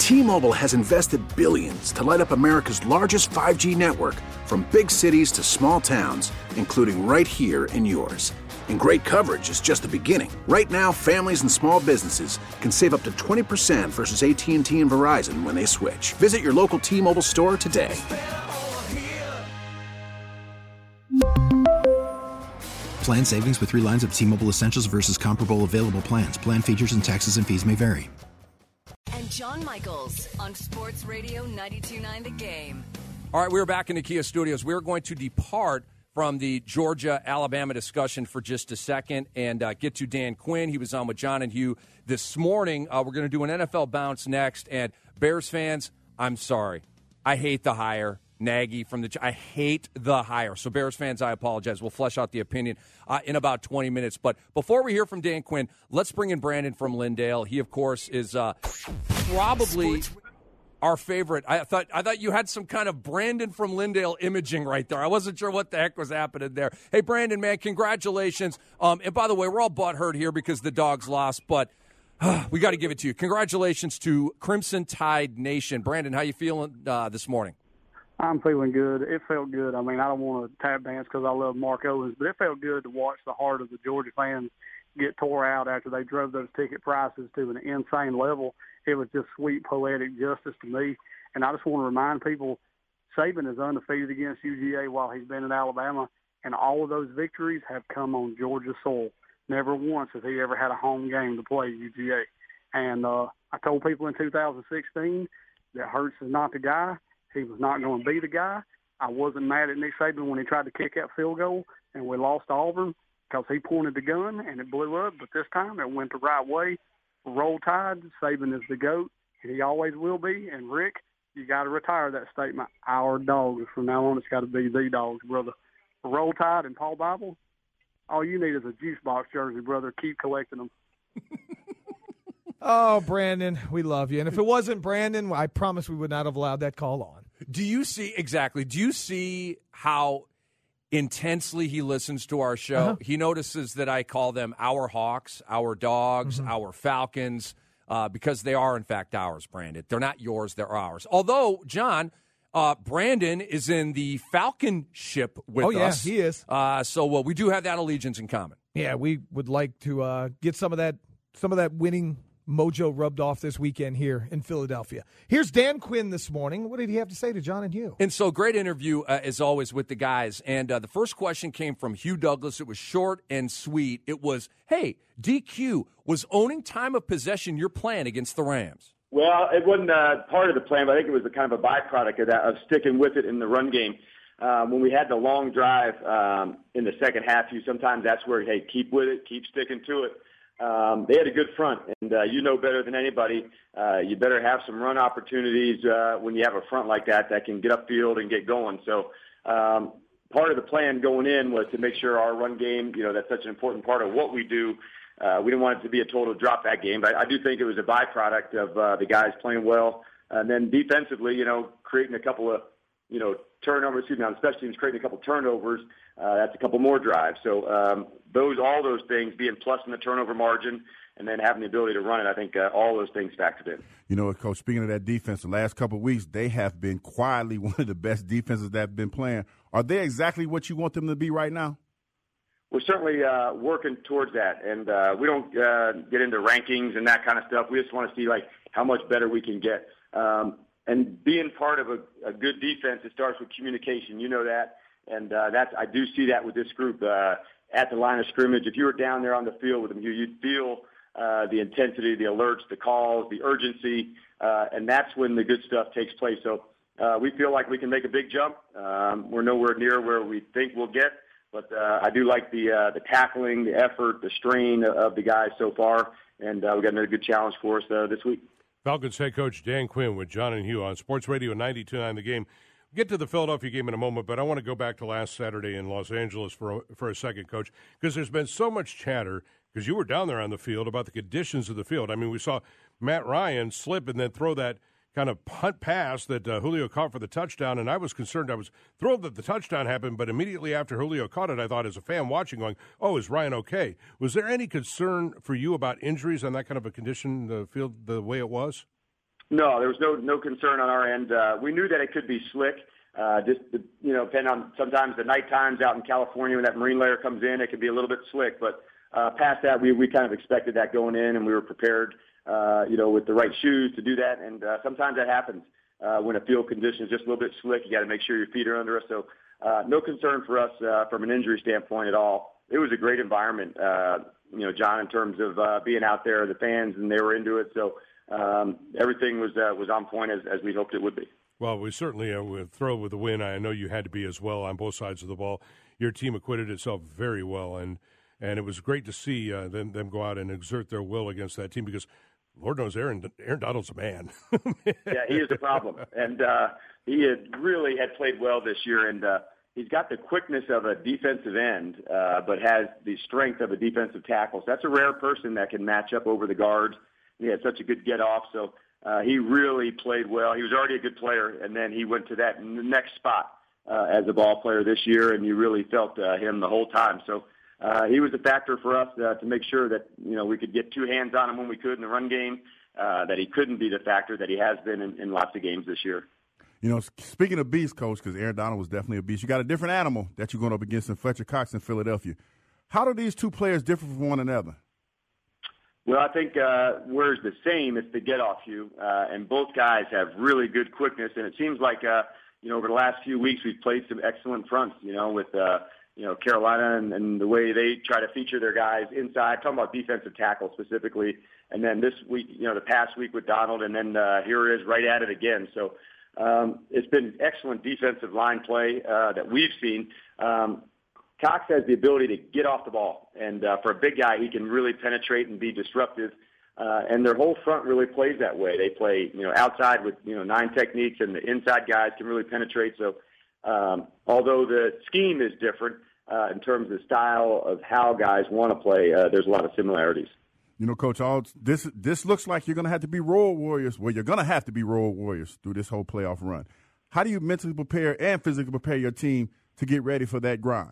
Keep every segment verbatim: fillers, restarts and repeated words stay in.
T-Mobile has invested billions to light up America's largest five G network, from big cities to small towns, including right here in yours. And great coverage is just the beginning. Right now, families and small businesses can save up to twenty percent versus A T and T and Verizon when they switch. Visit your local T-Mobile store today. Plan savings with three lines of T-Mobile Essentials versus comparable available plans. Plan features and taxes and fees may vary. And John Michaels on Sports Radio ninety-two point nine The Game. All right, we're back in the Kia studios. We're going to depart from the Georgia-Alabama discussion for just a second and uh, get to Dan Quinn. He was on with John and Hugh this morning. Uh, we're going to do an N F L bounce next. And Bears fans, I'm sorry. I hate the hire. Nagy from the – I hate the hire. So, Bears fans, I apologize. We'll flesh out the opinion uh, in about twenty minutes. But before we hear from Dan Quinn, let's bring in Brandon from Lindale. He, of course, is uh, probably our favorite. I thought I thought you had some kind of Brandon from Lindale imaging right there. I wasn't sure what the heck was happening there. Hey, Brandon, man, congratulations. Um, and by the way, we're all butthurt here because the Dogs lost, but uh, we got to give it to you. Congratulations to Crimson Tide Nation. Brandon, how you feeling uh, this morning? I'm feeling good. It felt good. I mean, I don't want to tap dance because I love Mark Owens, but it felt good to watch the heart of the Georgia fans get tore out after they drove those ticket prices to an insane level. It was just sweet, poetic justice to me. And I just want to remind people, Saban is undefeated against U G A while he's been in Alabama, and all of those victories have come on Georgia soil. Never once has he ever had a home game to play U G A. And uh, I told people in two thousand sixteen that Hurts is not the guy. He was not going to be the guy. I wasn't mad at Nick Saban when he tried to kick that field goal and we lost to Auburn because he pointed the gun and it blew up. But this time it went the right way. Roll Tide. Saban is the GOAT, and he always will be. And, Rick, you got to retire that statement, our dogs. From now on, it's got to be the dogs, brother. Roll Tide and Paul Bible, all you need is a juice box jersey, brother. Keep collecting them. Oh, Brandon, we love you. And if it wasn't Brandon, I promise we would not have allowed that call on. Do you see, exactly, do you see how intensely he listens to our show? Uh-huh. He notices that I call them our Hawks, our Dogs, mm-hmm. our Falcons, uh, because they are, in fact, ours, Brandon. They're not yours, they're ours. Although, John, uh, Brandon is in the Falcon ship with oh, us. Oh, yeah, he is. Uh, so well, we do have that allegiance in common. Yeah, we would like to uh, get some of that, some of that winning mojo rubbed off this weekend here in Philadelphia. Here's Dan Quinn this morning. What did he have to say to John and Hugh? And so, great interview, uh, as always, with the guys. And uh, the first question came from Hugh Douglas. It was short and sweet. It was, hey, D Q, was owning time of possession your plan against the Rams? Well, it wasn't uh, part of the plan, but I think it was a kind of a byproduct of that, of sticking with it in the run game. Um, when we had the long drive um, in the second half, you sometimes that's where, hey, keep with it, keep sticking to it. Um, they had a good front, and uh, you know better than anybody, uh, you better have some run opportunities uh, when you have a front like that that can get upfield and get going. So um, part of the plan going in was to make sure our run game, you know, that's such an important part of what we do. Uh, we didn't want it to be a total drop back game, but I do think it was a byproduct of uh, the guys playing well. And then defensively, you know, creating a couple of, you know, turnovers, excuse me, on special teams, creating a couple turnovers. Uh, that's a couple more drives. So um, those, all those things being plus in the turnover margin and then having the ability to run it, I think uh, all those things factored in. You know, Coach, speaking of that defense, the last couple of weeks, they have been quietly one of the best defenses that have been playing. Are they exactly what you want them to be right now? We're certainly uh, working towards that, and uh, we don't uh, get into rankings and that kind of stuff. We just want to see, like, how much better we can get. Um, and being part of a, a good defense, it starts with communication. You know that. And uh, that's, I do see that with this group uh, at the line of scrimmage. If you were down there on the field with them, you, you'd feel uh, the intensity, the alerts, the calls, the urgency, uh, and that's when the good stuff takes place. So uh, we feel like we can make a big jump. Um, we're nowhere near where we think we'll get, but uh, I do like the uh, the tackling, the effort, the strain of the guys so far, and uh, we've got another good challenge for us uh, this week. Falcons head coach Dan Quinn with John and Hugh on Sports Radio ninety-two point nine The Game. Get to the Philadelphia game in a moment, but I want to go back to last Saturday in Los Angeles for a, for a second, Coach, because there's been so much chatter, because you were down there on the field, about the conditions of the field. I mean, we saw Matt Ryan slip and then throw that kind of punt pass that uh, Julio caught for the touchdown, and I was concerned. I was thrilled that the touchdown happened, but immediately after Julio caught it, I thought as a fan watching going, oh, is Ryan okay? Was there any concern for you about injuries on that kind of a condition, the field, the way it was? No, there was no no concern on our end. Uh, we knew that it could be slick. Uh, just, you know, depending on sometimes the night times out in California when that marine layer comes in, it can be a little bit slick. But uh, past that, we, we kind of expected that going in, and we were prepared, uh, you know, with the right shoes to do that. And uh, sometimes that happens uh, when a field condition is just a little bit slick. You got to make sure your feet are under us. So uh, no concern for us uh, from an injury standpoint at all. It was a great environment, uh, you know, John, in terms of uh, being out there, the fans, and they were into it. So um, everything was uh, was on point as, as we hoped it would be. Well, we certainly uh, were thrilled with the win. I know you had to be as well on both sides of the ball. Your team acquitted itself very well, and and it was great to see uh, them, them go out and exert their will against that team because, Lord knows, Aaron Aaron Donald's a man. Yeah, he is a problem, and uh, he had really had played well this year, and uh, he's got the quickness of a defensive end, uh, but has the strength of a defensive tackle. So that's a rare person that can match up over the guards. He had such a good get off, so. Uh, he really played well. He was already a good player, and then he went to that next spot uh, as a ball player this year, and you really felt uh, him the whole time. So uh, he was a factor for us uh, to make sure that, you know, we could get two hands on him when we could in the run game, uh, that he couldn't be the factor that he has been in, in lots of games this year. You know, speaking of beast, Coach, because Aaron Donald was definitely a beast, you got a different animal that you're going up against in Fletcher Cox in Philadelphia. How do these two players differ from one another? Well, I think uh, where it's the same, it's the get-off, Hugh, uh, and both guys have really good quickness, and it seems like, uh, you know, over the last few weeks we've played some excellent fronts, you know, with, uh, you know, Carolina and, and the way they try to feature their guys inside, talking about defensive tackle specifically, and then this week, you know, the past week with Donald, and then uh, here it is right at it again. So um, it's been excellent defensive line play uh, that we've seen. Um, Cox has the ability to get off the ball, and uh, for a big guy, he can really penetrate and be disruptive. Uh, and their whole front really plays that way. They play, you know, outside with, you know, nine techniques, and the inside guys can really penetrate. So, um, although the scheme is different uh, in terms of the style of how guys want to play, uh, there's a lot of similarities. You know, Coach, all this this looks like you're going to have to be Road Warriors. Well, you're going to have to be Road Warriors through this whole playoff run. How do you mentally prepare and physically prepare your team to get ready for that grind?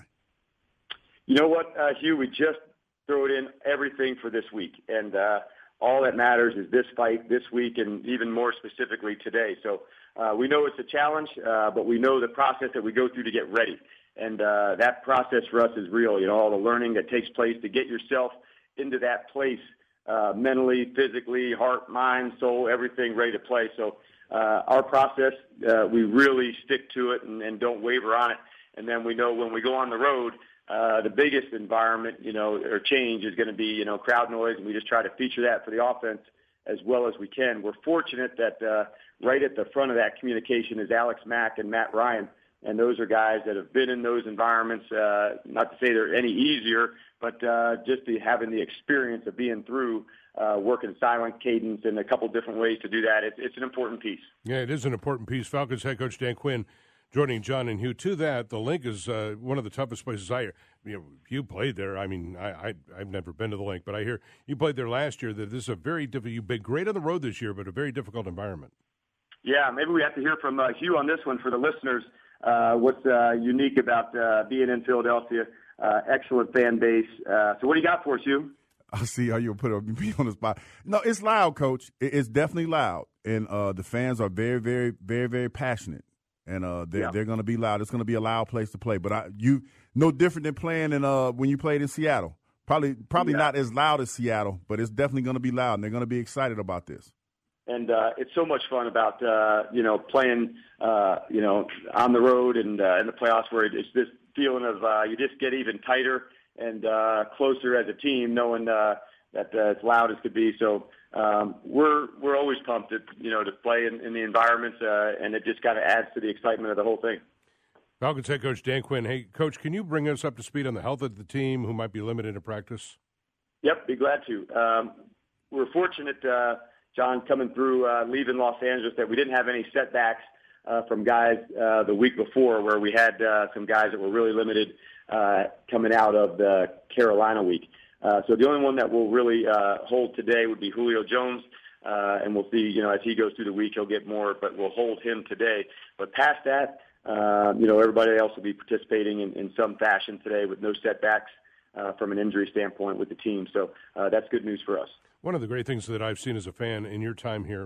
You know what, uh, Hugh, we just throw it in everything for this week. And uh, all that matters is this fight this week and even more specifically today. So uh, we know it's a challenge, uh, but we know the process that we go through to get ready. And uh, that process for us is real, you know, all the learning that takes place to get yourself into that place uh, mentally, physically, heart, mind, soul, everything ready to play. So uh, our process, uh, we really stick to it and, and don't waver on it. And then we know when we go on the road, Uh, the biggest environment, you know, or change is going to be, you know, crowd noise, and we just try to feature that for the offense as well as we can. We're fortunate that uh, right at the front of that communication is Alex Mack and Matt Ryan, and those are guys that have been in those environments, uh, not to say they're any easier, but uh, just the, having the experience of being through uh, working silent cadence in a couple different ways to do that. It's, it's an important piece. Yeah, it is an important piece. Falcons head coach Dan Quinn joining John and Hugh. To that, the Link is uh, one of the toughest places I hear. You know, you played there. I mean, I, I, I've never been to the Link, but I hear you played there last year. That this is a very difficult. You've been great on the road this year, but a very difficult environment. Yeah, maybe we have to hear from uh, Hugh on this one for the listeners. Uh, what's uh, unique about uh, being in Philadelphia? Uh, excellent fan base. Uh, so, what do you got for us, Hugh? I see how you put me on the spot. No, it's loud, Coach. It's definitely loud, and uh, the fans are very, very, very, very passionate. And uh, they're, yeah. they're going to be loud. It's going to be a loud place to play. But I, you, no different than playing in uh, when you played in Seattle. Probably, probably yeah. not as loud as Seattle, but it's definitely going to be loud, and they're going to be excited about this. And uh, it's so much fun about uh, you know playing uh, you know on the road and uh, in the playoffs, where it's this feeling of uh, you just get even tighter and uh, closer as a team, knowing uh, that uh, it's loud as could be. So. Um, we're we're always pumped, to, you know, to play in, in the environments, uh, and it just kind of adds to the excitement of the whole thing. Falcons head coach Dan Quinn. Hey, Coach, can you bring us up to speed on the health of the team who might be limited in practice? Yep, be glad to. Um, we're fortunate, uh, John, coming through, uh, leaving Los Angeles, that we didn't have any setbacks uh, from guys uh, the week before, where we had uh, some guys that were really limited uh, coming out of the Carolina week. Uh, so the only one that will really uh, hold today would be Julio Jones, uh, and we'll see, you know, as he goes through the week, he'll get more, but we'll hold him today. But past that, uh, you know, everybody else will be participating in, in some fashion today with no setbacks uh, from an injury standpoint with the team. So uh, that's good news for us. One of the great things that I've seen as a fan in your time here,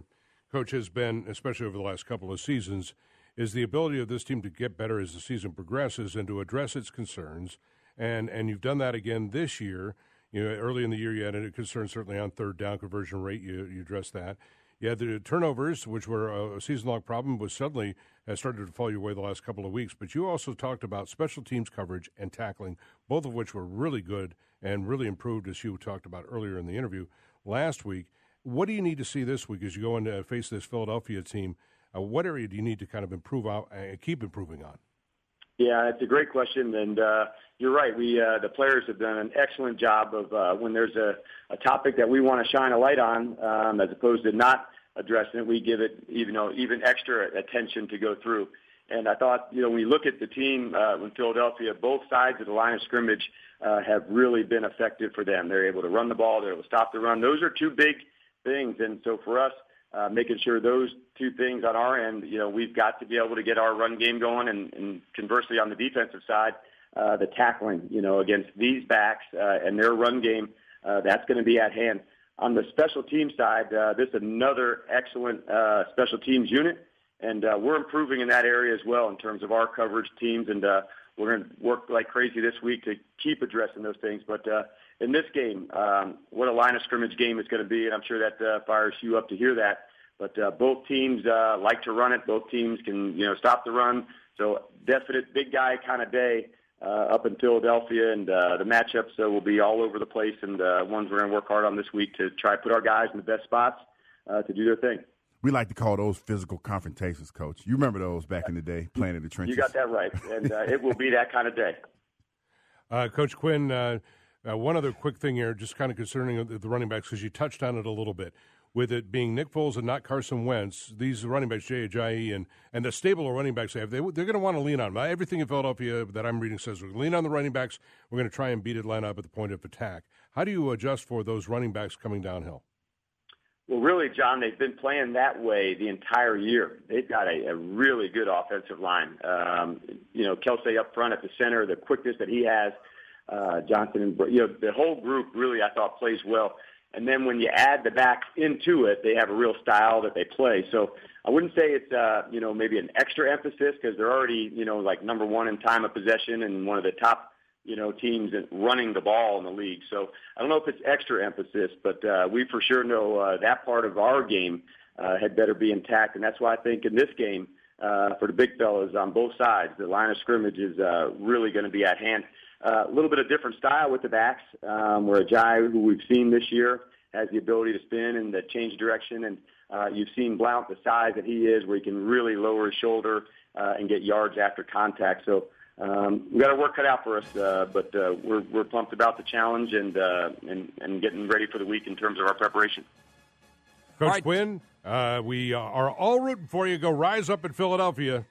Coach, has been, especially over the last couple of seasons, is the ability of this team to get better as the season progresses and to address its concerns. And and you've done that again this year. You know, early in the year, you had a concern certainly on third down conversion rate. You you addressed that. You had the turnovers, which were a season-long problem, was suddenly has started to fall your way the last couple of weeks. But you also talked about special teams coverage and tackling, both of which were really good and really improved, as you talked about earlier in the interview last week. What do you need to see this week as you go in to face this Philadelphia team? Uh, what area do you need to kind of improve out and keep improving on? Yeah, it's a great question, and uh, you're right. We uh, the players have done an excellent job of uh, when there's a, a topic that we want to shine a light on, um, as opposed to not addressing it, we give it even you know even extra attention to go through. And I thought, you know, when you look at the team uh, in Philadelphia, both sides of the line of scrimmage uh, have really been effective for them. They're able to run the ball, they're able to stop the run. Those are two big things, and so for us, uh, making sure those two things on our end, you know, we've got to be able to get our run game going, and, and conversely on the defensive side, uh, the tackling, you know, against these backs uh, and their run game, uh, that's going to be at hand. On the special team side, uh, this is another excellent uh, special teams unit, and uh, we're improving in that area as well in terms of our coverage teams, and uh, we're going to work like crazy this week to keep addressing those things. But uh, in this game, um, what a line of scrimmage game is going to be, and I'm sure that uh, fires you up to hear that. But uh, both teams uh, like to run it. Both teams can, you know, stop the run. So definite big guy kind of day uh, up in Philadelphia, and uh, the matchups uh, will be all over the place, and uh, ones we're going to work hard on this week to try to put our guys in the best spots uh, to do their thing. We like to call those physical confrontations, Coach. You remember those back in the day, playing in the trenches. You got that right, and uh, it will be that kind of day. Uh, Coach Quinn, uh, uh, one other quick thing here, just kind of concerning the, the running backs, because you touched on it a little bit. With it being Nick Foles and not Carson Wentz, these running backs, Jay Ajayi, and, and the stable of running backs they have, they, they're going to want to lean on them. Everything in Philadelphia that I'm reading says we're going to lean on the running backs. We're going to try and beat Atlanta up at the point of attack. How do you adjust for those running backs coming downhill? Well, really, John, they've been playing that way the entire year. They've got a, a really good offensive line. Um, you know, Kelsey up front at the center, the quickness that he has, uh, Johnson, and you know, the whole group really, I thought, plays well. And then when you add the backs into it, they have a real style that they play. So I wouldn't say it's, uh, you know, maybe an extra emphasis because they're already, you know, like number one in time of possession and one of the top, you know, teams running the ball in the league. So I don't know if it's extra emphasis, but uh, we for sure know uh, that part of our game uh, had better be intact. And that's why I think in this game, uh, for the big fellas on both sides, the line of scrimmage is uh, really going to be at hand. Uh, a little bit of different style with the backs, um, where Ajayi, who we've seen this year, has the ability to spin and to change direction. And uh, you've seen Blount, the size that he is, where he can really lower his shoulder uh, and get yards after contact. So um, we've got our work cut out for us, uh, but uh, we're, we're pumped about the challenge and, uh, and and getting ready for the week in terms of our preparation. Coach right. Quinn, uh, we are all rooting for you. Go rise up in Philadelphia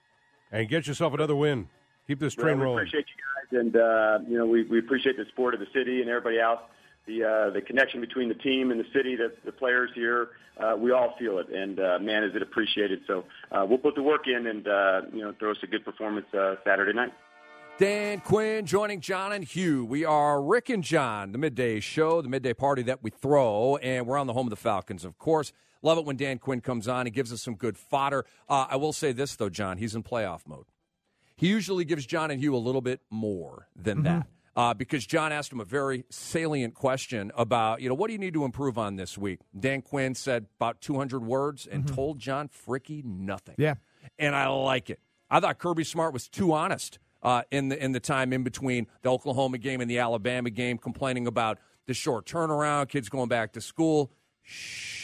and get yourself another win. Keep this train well, we rolling. Appreciate you guys, and uh, you know we, we appreciate the support of the city and everybody else. The uh, the connection between the team and the city, the, the players here, uh, we all feel it, and uh, man, is it appreciated. So uh, we'll put the work in, and uh, you know, throw us a good performance uh, Saturday night. Dan Quinn joining John and Hugh. We are Rick and John, the midday show, the midday party that we throw, and we're on the home of the Falcons, of course. Love it when Dan Quinn comes on. He gives us some good fodder. Uh, I will say this, though, John, he's in playoff mode. He usually gives John and Hugh a little bit more than mm-hmm. that. Uh, because John asked him a very salient question about, you know, what do you need to improve on this week? Dan Quinn said about two hundred words and mm-hmm. told John Fricky nothing. Yeah. And I like it. I thought Kirby Smart was too honest uh, in the in the time in between the Oklahoma game and the Alabama game, complaining about the short turnaround, kids going back to school. Shh.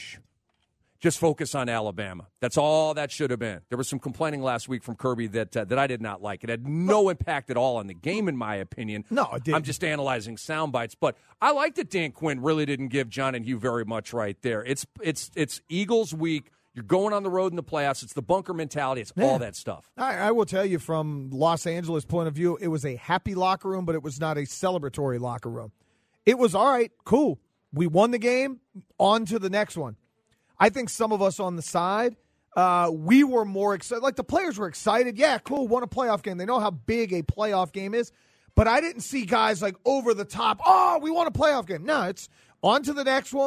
Just focus on Alabama. That's all that should have been. There was some complaining last week from Kirby that uh, that I did not like. It had no impact at all on the game, in my opinion. No, it didn't. I'm just analyzing sound bites. But I like that Dan Quinn really didn't give John and Hugh very much right there. It's it's it's Eagles week. You're going on the road in the playoffs. It's the bunker mentality. It's yeah. all that stuff. I, I will tell you from Los Angeles' point of view, it was a happy locker room, but it was not a celebratory locker room. It was, all right, cool. We won the game. On to the next one. I think some of us on the side, uh, we were more excited. Like the players were excited. Yeah, cool, won a playoff game. They know how big a playoff game is. But I didn't see guys like over the top, oh, we won a playoff game. No, it's on to the next one.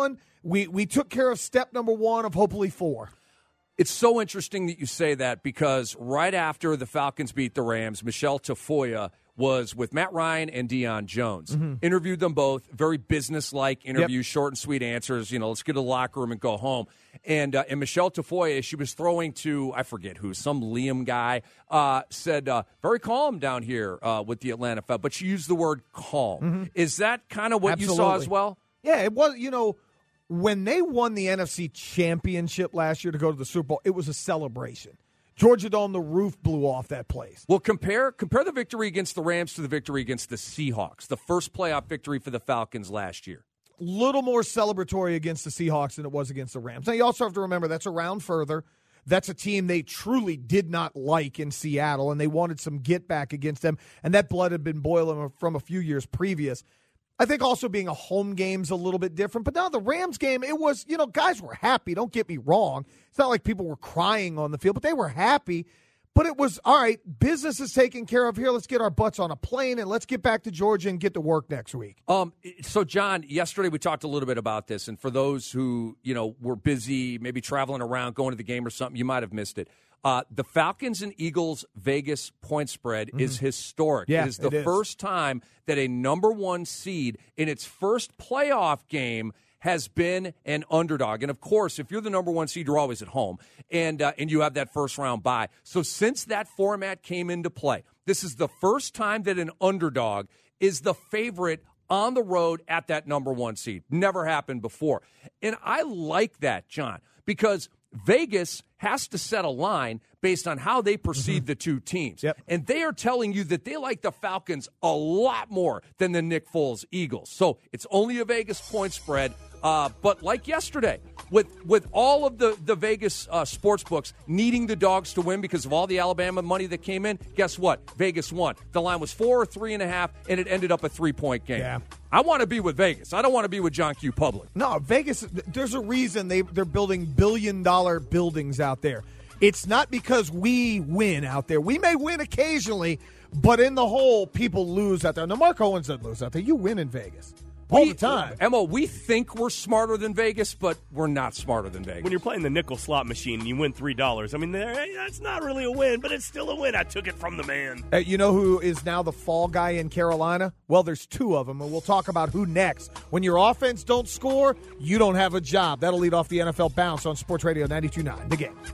we we took care of step number one of hopefully four. It's so interesting that you say that because right after the Falcons beat the Rams, Michelle Tafoya was with Matt Ryan and Deion Jones. Mm-hmm. Interviewed them both. Very business-like interview, yep. short and sweet answers. You know, let's get to the locker room and go home. And uh, and Michelle Tafoya, she was throwing to, I forget who, some Liam guy, uh, said, uh, very calm down here uh, with the Atlanta Falcons. But she used the word calm. Mm-hmm. Is that kind of what Absolutely. you saw as well? Yeah, it was, you know, when they won the N F C Championship last year to go to the Super Bowl, it was a celebration. Georgia Dome, the roof blew off that place. Well, compare compare the victory against the Rams to the victory against the Seahawks, the first playoff victory for the Falcons last year. Little more celebratory against the Seahawks than it was against the Rams. Now, you also have to remember that's a round further. That's a team they truly did not like in Seattle, and they wanted some get back against them, and that blood had been boiling from a few years previous. I think also being a home game's a little bit different. But now the Rams game, it was, you know, guys were happy. Don't get me wrong. It's not like people were crying on the field, but they were happy. But it was, all right, business is taken care of here. Let's get our butts on a plane and let's get back to Georgia and get to work next week. Um, so, John, yesterday we talked a little bit about this. And for those who, you know, were busy, maybe traveling around, going to the game or something, you might have missed it. Uh, the Falcons and Eagles Vegas point spread mm-hmm. is historic. Yeah, it is the it is. first time that a number one seed in its first playoff game has been an underdog. And, of course, if you're the number one seed, you're always at home, and uh, and you have that first-round bye. So since that format came into play, this is the first time that an underdog is the favorite on the road at that number one seed. Never happened before. And I like that, John, because Vegas has to set a line based on how they perceive mm-hmm. the two teams. Yep. And they are telling you that they like the Falcons a lot more than the Nick Foles Eagles. So it's only a Vegas point spread. Uh, but like yesterday, with with all of the, the Vegas uh, sports books needing the dogs to win because of all the Alabama money that came in, guess what? Vegas won. The line was four or three and a half, and it ended up a three-point game. Yeah. I want to be with Vegas. I don't want to be with John Q. Public. No, Vegas, there's a reason they, they're building billion-dollar buildings out there. It's not because we win out there. We may win occasionally, but in the whole, people lose out there. Now, Mark Owens doesn't lose out there. You win in Vegas. All we, the time. Emmo, we think we're smarter than Vegas, but we're not smarter than Vegas. When you're playing the nickel slot machine and you win three dollars, I mean, that's not really a win, but it's still a win. I took it from the man. Uh, you know who is now the fall guy in Carolina? Well, there's two of them, and we'll talk about who next. When your offense don't score, you don't have a job. That'll lead off the N F L Bounce on Sports Radio ninety-two point nine. The Game.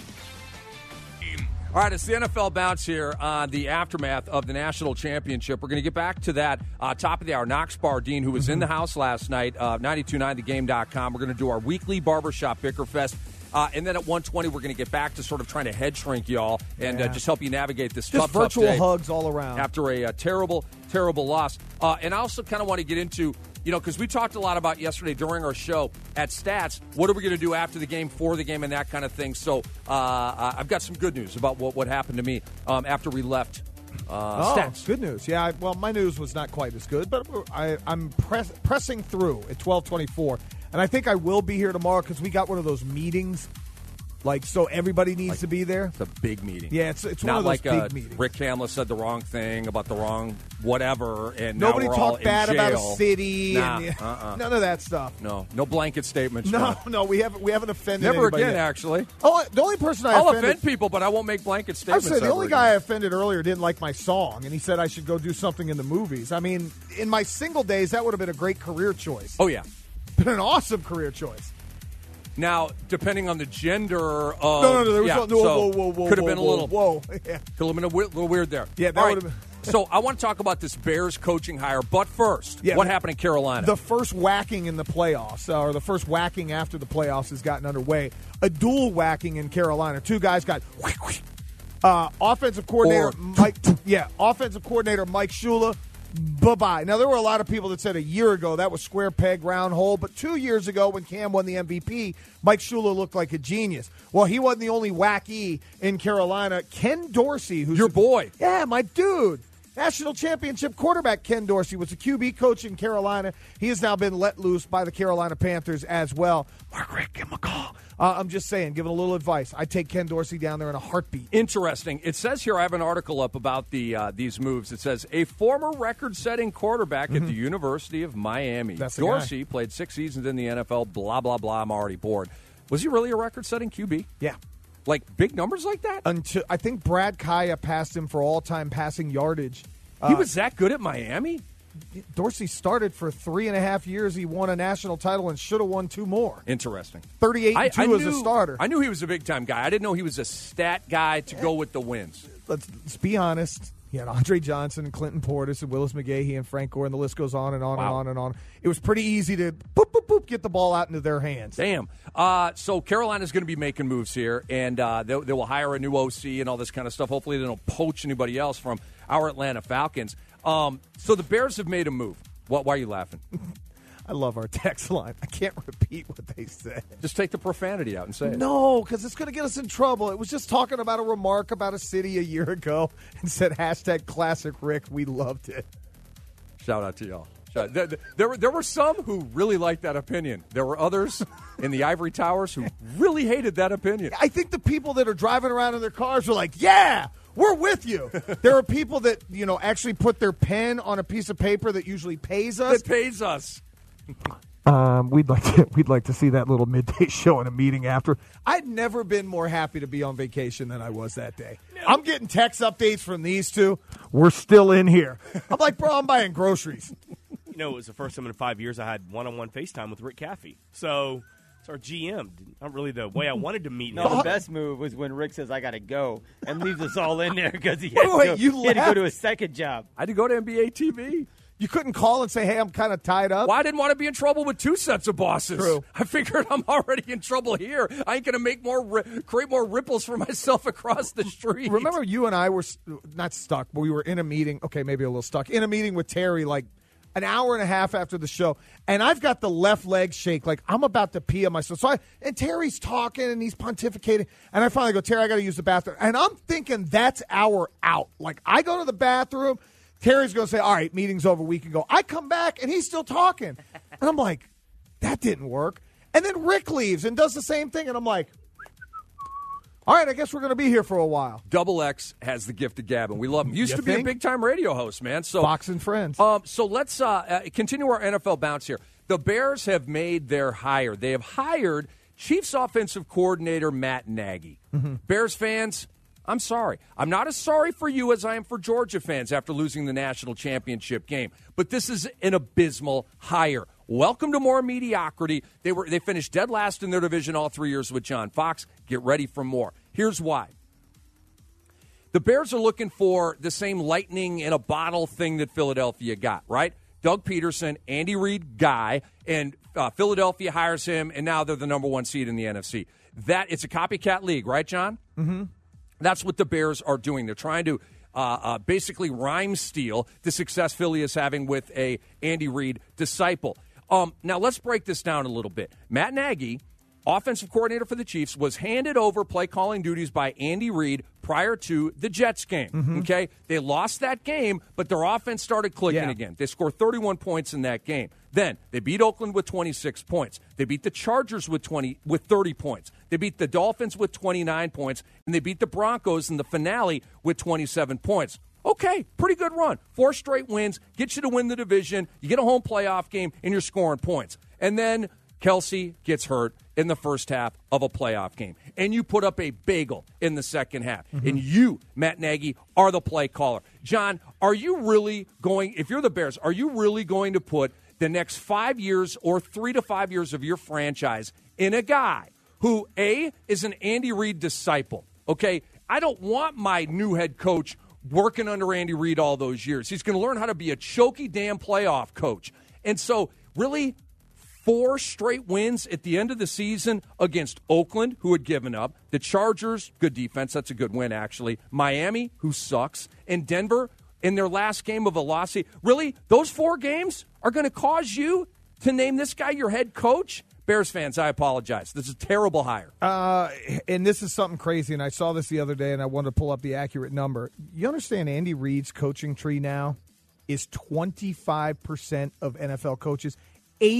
All right, it's the N F L Bounce here on the aftermath of the national championship. We're going to get back to that uh, top of the hour. Knox Bardeen, who was in the house last night, uh, ninety-two point nine the game dot com. We're going to do our weekly barbershop Bickerfest. Uh, and then at one twenty, we're going to get back to sort of trying to head shrink y'all and yeah. uh, just help you navigate this just tough, virtual tough day hugs all around after a, a terrible, terrible loss. Uh, and I also kind of want to get into, you know, because we talked a lot about yesterday during our show at Stats, what are we going to do after the game, for the game, and that kind of thing. So uh, I've got some good news about what, what happened to me um, after we left uh, oh, Stats. Good news. Yeah, I, well, my news was not quite as good, but I, I'm press, pressing through at twelve twenty-four. And I think I will be here tomorrow because we got one of those meetings. Like, so everybody needs like, to be there? It's a big meeting. Yeah, it's it's Not one of those like, big uh, meetings. Rick Kamla said the wrong thing about the wrong whatever, and Nobody now we're all talked bad in about jail. a city. Nah, and, uh-uh. None of that stuff. No, no blanket statements. No, John. no, we haven't we haven't offended Never anybody again, yet. actually. Oh, the only person I I'll offended, offend people, but I won't make blanket I statements. said the ever only again. guy I offended earlier didn't like my song, and he said I should go do something in the movies. I mean, in my single days, that would have been a great career choice. Oh, yeah. Been an awesome career choice. Now, depending on the gender of... No, no, no. There was yeah, no, no, so whoa, whoa, whoa, could have whoa, been a whoa, little... Whoa, yeah. Could have been a wi- little weird there. Yeah, that All would right. have been... So I want to talk about this Bears coaching hire, but first, Yeah, what the- happened in Carolina? The first whacking in the playoffs, uh, or the first whacking after the playoffs has gotten underway. A dual whacking in Carolina. Two guys got... Uh, offensive coordinator Or- Mike... Yeah, offensive coordinator Mike Shula... Bye-bye. Now, there were a lot of people that said a year ago that was square peg, round hole, but two years ago when Cam won the M V P, Mike Shula looked like a genius. Well, he wasn't the only wacky in Carolina. Ken Dorsey, who's Your boy. Yeah, my dude. National championship quarterback Ken Dorsey was a Q B coach in Carolina. He has now been let loose by the Carolina Panthers as well. Mark Rick, give him a call. Uh, I'm just saying, giving a little advice. I'd take Ken Dorsey down there in a heartbeat. Interesting. It says here, I have an article up about the uh, these moves. It says, a former record-setting quarterback mm-hmm. at the University of Miami. That's the Dorsey guy. played six seasons in the N F L, blah, blah, blah. I'm already bored. Was he really a record-setting Q B? Yeah. Like, big numbers like that? Until I think Brad Kaya passed him for all-time passing yardage. He uh, was that good at Miami? Dorsey started for three and a half years. He won a national title and should have won two more. Interesting. thirty-eight and two as a starter. I knew he was a big-time guy. I didn't know he was a stat guy to go with the wins. Let's, let's be honest. He had Andre Johnson and Clinton Portis and Willis McGahee and Frank Gore, and the list goes on and on wow. and on and on. It was pretty easy to boop, boop, boop, get the ball out into their hands. Damn. Uh, so Carolina's going to be making moves here, and uh, they, they will hire a new O C and all this kind of stuff. Hopefully they don't poach anybody else from our Atlanta Falcons. Um, so the Bears have made a move. What, why are you laughing? I love our text line. I can't repeat what they said. Just take the profanity out and say it. No, because it's going to get us in trouble. It was just talking about a remark about a city a year ago and said hashtag classic Rick. We loved it. Shout out to y'all. Shout, there, there, were, there were some who really liked that opinion. There were others in the ivory towers who really hated that opinion. I think the people that are driving around in their cars were like, yeah, we're with you. There are people that, you know, actually put their pen on a piece of paper that usually pays us. That pays us. Um, we'd like to we'd like to see that little midday show in a meeting after. I'd never been more happy to be on vacation than I was that day. No. I'm getting text updates from these two. We're still in here. I'm like, bro, I'm buying groceries. You know, it was the first time in five years I had one-on-one FaceTime with Rick Caffey. So it's our G M. Not really the way I wanted to meet him. No, the best move was when Rick says, I got to go, and leaves us all in there because he, had, wait, to, wait, you he had to go to a second job. I had to go to N B A T V. You couldn't call and say, hey, I'm kind of tied up? Well, I didn't want to be in trouble with two sets of bosses. True. I figured I'm already in trouble here. I ain't going to make more, ri- create more ripples for myself across the street. Remember you and I were, not stuck, but we were in a meeting, okay, maybe a little stuck, in a meeting with Terry like an hour and a half after the show, and I've got the left leg shake like I'm about to pee on myself. So I, and Terry's talking, and he's pontificating, and I finally go, Terry, I got to use the bathroom. And I'm thinking that's our out. Like, I go to the bathroom, Terry's going to say, all right, meeting's over, we can go. I come back, and he's still talking. And I'm like, that didn't work. And then Rick leaves and does the same thing, and I'm like, all right, I guess we're going to be here for a while. Double X has the gift of gab, and we love him. Used you to think? be a big-time radio host, man. So Fox and Friends. Um, so let's uh, uh, continue our N F L bounce here. The Bears have made their hire. They have hired Chiefs offensive coordinator Matt Nagy. Mm-hmm. Bears fans, I'm sorry. I'm not as sorry for you as I am for Georgia fans after losing the national championship game. But this is an abysmal hire. Welcome to more mediocrity. They were they finished dead last in their division all three years with John Fox. Get ready for more. Here's why. The Bears are looking for the same lightning in a bottle thing that Philadelphia got, right? Doug Peterson, Andy Reid guy, and uh, Philadelphia hires him, and now they're the number one seed in the N F C. That it's a copycat league, right, John? Mm-hmm. That's what the Bears are doing. They're trying to uh, uh, basically rhyme steal the success Philly is having with a Andy Reid disciple. Um, now, let's break this down a little bit. Matt Nagy, offensive coordinator for the Chiefs, was handed over play-calling duties by Andy Reid prior to the Jets game, mm-hmm. okay? They lost that game, but their offense started clicking yeah. again. They scored thirty-one points in that game. Then they beat Oakland with twenty-six points. They beat the Chargers with twenty with thirty points. They beat the Dolphins with twenty-nine points, and they beat the Broncos in the finale with twenty-seven points. Okay, pretty good run. Four straight wins, get you to win the division. You get a home playoff game, and you're scoring points. And then Kelsey gets hurt in the first half of a playoff game. And you put up a bagel in the second half. Mm-hmm. And you, Matt Nagy, are the play caller. John, are you really going, if you're the Bears, are you really going to put the next five years or three to five years of your franchise in a guy who, A, is an Andy Reid disciple? Okay, I don't want my new head coach working under Andy Reid all those years. He's going to learn how to be a choky damn playoff coach. And so, really, four straight wins at the end of the season against Oakland, who had given up, the Chargers, good defense, that's a good win, actually, Miami, who sucks, and Denver, in their last game of a loss. Really, those four games are going to cause you to name this guy your head coach? Bears fans, I apologize. This is a terrible hire. Uh, and this is something crazy, and I saw this the other day, and I wanted to pull up the accurate number. You understand Andy Reid's coaching tree now is twenty-five percent of N F L coaches. Eight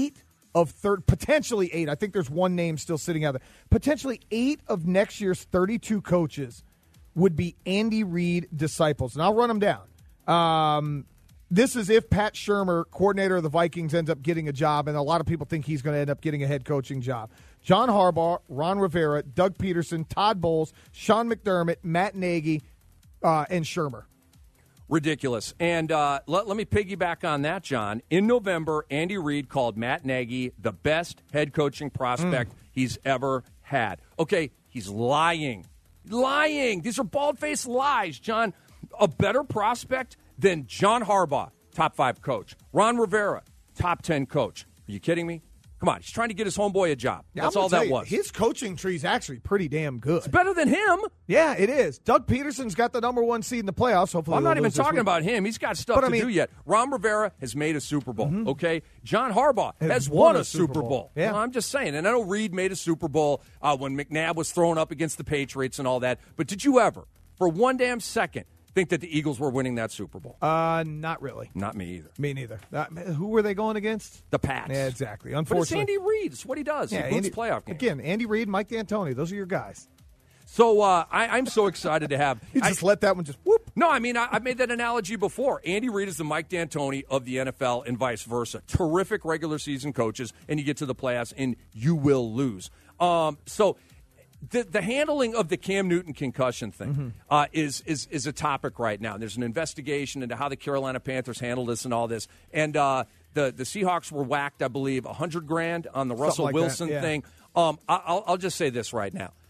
of third, potentially eight. I think there's one name still sitting out there. Potentially eight of next year's thirty-two coaches would be Andy Reid disciples. And I'll run them down. Um, this is if Pat Shurmur, coordinator of the Vikings, ends up getting a job, and a lot of people think he's going to end up getting a head coaching job. John Harbaugh, Ron Rivera, Doug Peterson, Todd Bowles, Sean McDermott, Matt Nagy, uh, and Shurmur. Ridiculous. And uh, let, let me piggyback on that, John. In November, Andy Reid called Matt Nagy the best head coaching prospect mm. he's ever had. Okay, he's lying. Lying. These are bald-faced lies, John. A better prospect than John Harbaugh, top five coach. Ron Rivera, top ten coach. Are you kidding me? Come on, he's trying to get his homeboy a job. Yeah, That's all that you, was. His coaching tree is actually pretty damn good. It's better than him. Yeah, it is. Doug Peterson's got the number one seed in the playoffs. Hopefully, well, I'm not even talking week. about him. He's got stuff but, to I mean, do yet. Ron Rivera has made a Super Bowl, mm-hmm. okay? John Harbaugh has, has won, won a, a Super Super Bowl. Bowl. Yeah. Well, I'm just saying. And I know Reid made a Super Bowl uh, when McNabb was thrown up against the Patriots and all that. But did you ever, for one damn second, think that the Eagles were winning that Super Bowl? Uh, not really. Not me either. Me neither. Uh, who were they going against? The Pats. Yeah, exactly. Unfortunately. But it's Andy Reid. It's what he does. Yeah, he boots Andy, playoff games. Again, Andy Reid, Mike D'Antoni. Those are your guys. So uh, I, I'm so excited to have. You just I, let that one just whoop. No, I mean, I, I've made that analogy before. Andy Reid is the Mike D'Antoni of the N F L and vice versa. Terrific regular season coaches, and you get to the playoffs, and you will lose. Um, so the, the handling of the Cam Newton concussion thing mm-hmm. uh, is, is is a topic right now. There's an investigation into how the Carolina Panthers handled this and all this. And uh, the, the Seahawks were whacked, I believe, one hundred grand on the Russell like Wilson that, yeah. thing. Um, I, I'll, I'll just say this right now.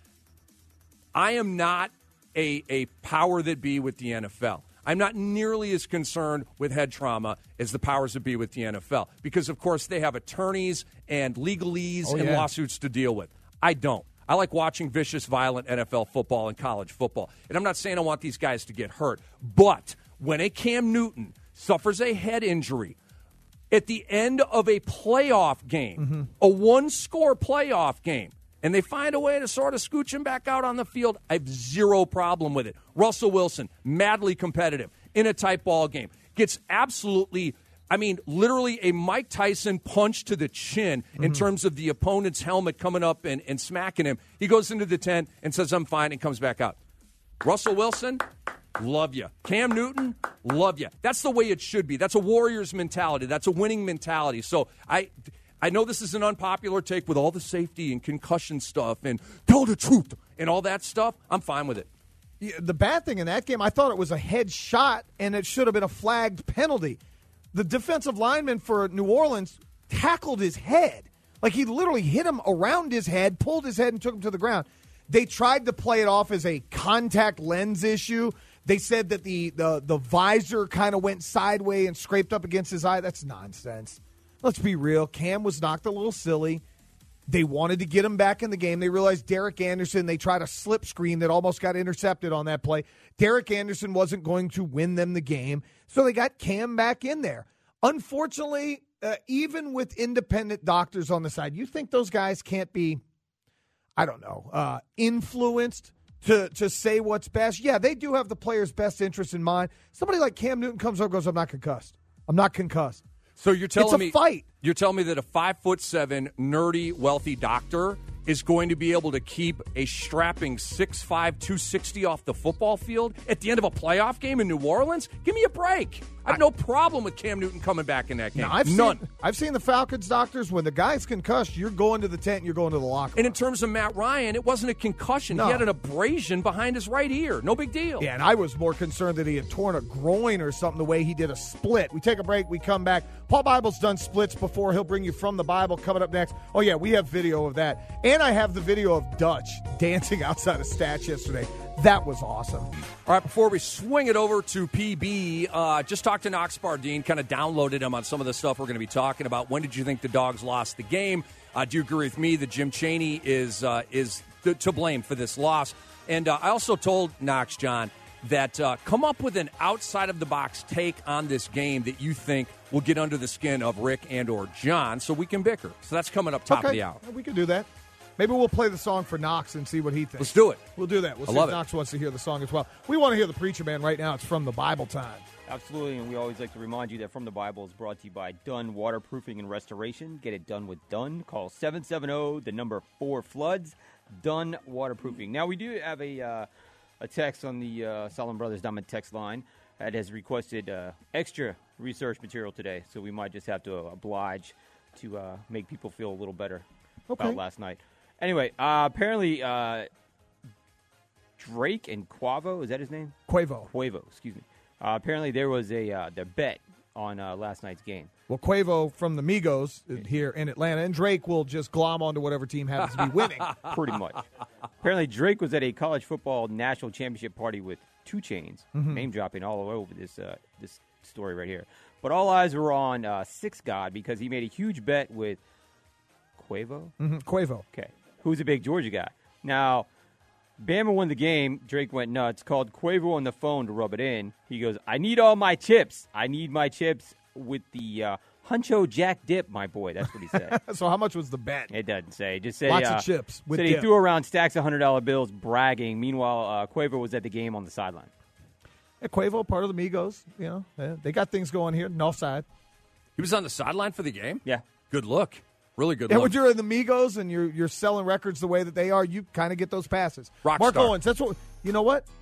I am not a, a power that be with the N F L. I'm not nearly as concerned with head trauma as the powers that be with the N F L because, of course, they have attorneys and legalese oh, and yeah. lawsuits to deal with. I don't. I like watching vicious, violent N F L football and college football. And I'm not saying I want these guys to get hurt. But when a Cam Newton suffers a head injury at the end of a playoff game, mm-hmm. a one-score playoff game, and they find a way to sort of scooch him back out on the field, I have zero problem with it. Russell Wilson, madly competitive in a tight ball game, gets absolutely, I mean, literally a Mike Tyson punch to the chin mm-hmm. in terms of the opponent's helmet coming up and, and smacking him. He goes into the tent and says, I'm fine, and comes back out. Russell Wilson, love you. Cam Newton, love you. That's the way it should be. That's a Warriors mentality. That's a winning mentality. So I... I know this is an unpopular take with all the safety and concussion stuff and tell the truth and all that stuff. I'm fine with it. Yeah, the bad thing in that game, I thought it was a head shot, and it should have been a flagged penalty. The defensive lineman for New Orleans tackled his head. Like, he literally hit him around his head, pulled his head, and took him to the ground. They tried to play it off as a contact lens issue. They said that the, the, the visor kind of went sideways and scraped up against his eye. That's nonsense. Let's be real. Cam was knocked a little silly. They wanted to get him back in the game. They realized Derek Anderson, they tried a slip screen that almost got intercepted on that play. Derek Anderson wasn't going to win them the game, so they got Cam back in there. Unfortunately, uh, even with independent doctors on the side, you think those guys can't be, I don't know, uh, influenced to, to say what's best? Yeah, they do have the player's best interest in mind. Somebody like Cam Newton comes up and goes, I'm not concussed. I'm not concussed. So you're telling it's a me fight. You're telling me that a five foot seven, nerdy, wealthy doctor is going to be able to keep a strapping six five, two sixty off the football field at the end of a playoff game in New Orleans? Give me a break. I have no problem with Cam Newton coming back in that game. No, I've None. Seen, I've seen the Falcons doctors, when the guy's concussed, you're going to the tent and you're going to the locker room. And in terms of Matt Ryan, it wasn't a concussion. No. He had an abrasion behind his right ear. No big deal. Yeah, and I was more concerned that he had torn a groin or something the way he did a split. We take a break. We come back. Paul Bible's done splits before. He'll bring you From the Bible coming up next. Oh, yeah, we have video of that. And I have the video of Dutch dancing outside of Stats yesterday. That was awesome. All right, before we swing it over to P B, uh, just talked to Knox Bardeen, kind of downloaded him on some of the stuff we're going to be talking about. When did you think the Dogs lost the game? Uh, do you agree with me that Jim Chaney is uh, is th- to blame for this loss? And uh, I also told Knox, John, that uh, come up with an outside-of-the-box take on this game that you think will get under the skin of Rick and or John so we can bicker. So that's coming up top okay. of the hour. We can do that. Maybe we'll play the song for Knox and see what he thinks. Let's do it. We'll do that. We'll I see love if it. Knox wants to hear the song as well. We want to hear the Preacher Man right now. It's from the Bible Time. Absolutely, and we always like to remind you that From the Bible is brought to you by Dunn Waterproofing and Restoration. Get it done with Dunn. Call seven seven zero, the number four floods, Dunn Waterproofing. Now, we do have a uh, a text on the uh, Solomon Brothers Diamond text line that has requested uh, extra research material today, so we might just have to oblige to uh, make people feel a little better Okay. about last night. Anyway, uh, apparently uh, Drake and Quavo, is that his name? Quavo. Quavo, excuse me. Uh, apparently there was a uh, the bet on uh, last night's game. Well, Quavo from the Migos here in Atlanta, and Drake will just glom onto whatever team happens to be winning. Pretty much. Apparently Drake was at a college football national championship party with two Chainz, Mhm. name dropping all over this uh, this story right here. But all eyes were on uh, Six God because he made a huge bet with Quavo. Mm-hmm. Quavo. Okay, who's a big Georgia guy. Now, Bama won the game. Drake went nuts, called Quavo on the phone to rub it in. He goes, I need all my chips. I need my chips with the uh, Huncho Jack dip, my boy. That's what he said. So how much was the bet? It doesn't say. It just said, Lots uh, of chips with said he dip. threw around stacks of one hundred dollar bills, bragging. Meanwhile, uh, Quavo was at the game on the sideline. Yeah, Quavo, part of the Migos. You know, yeah, they got things going here. North side. He was on the sideline for the game? Yeah. Good look. Really good Yeah, look. when you're in the Migos and you're you're selling records the way that they are, you kind of get those passes. Rock Mark star. Owens, that's what. You know what?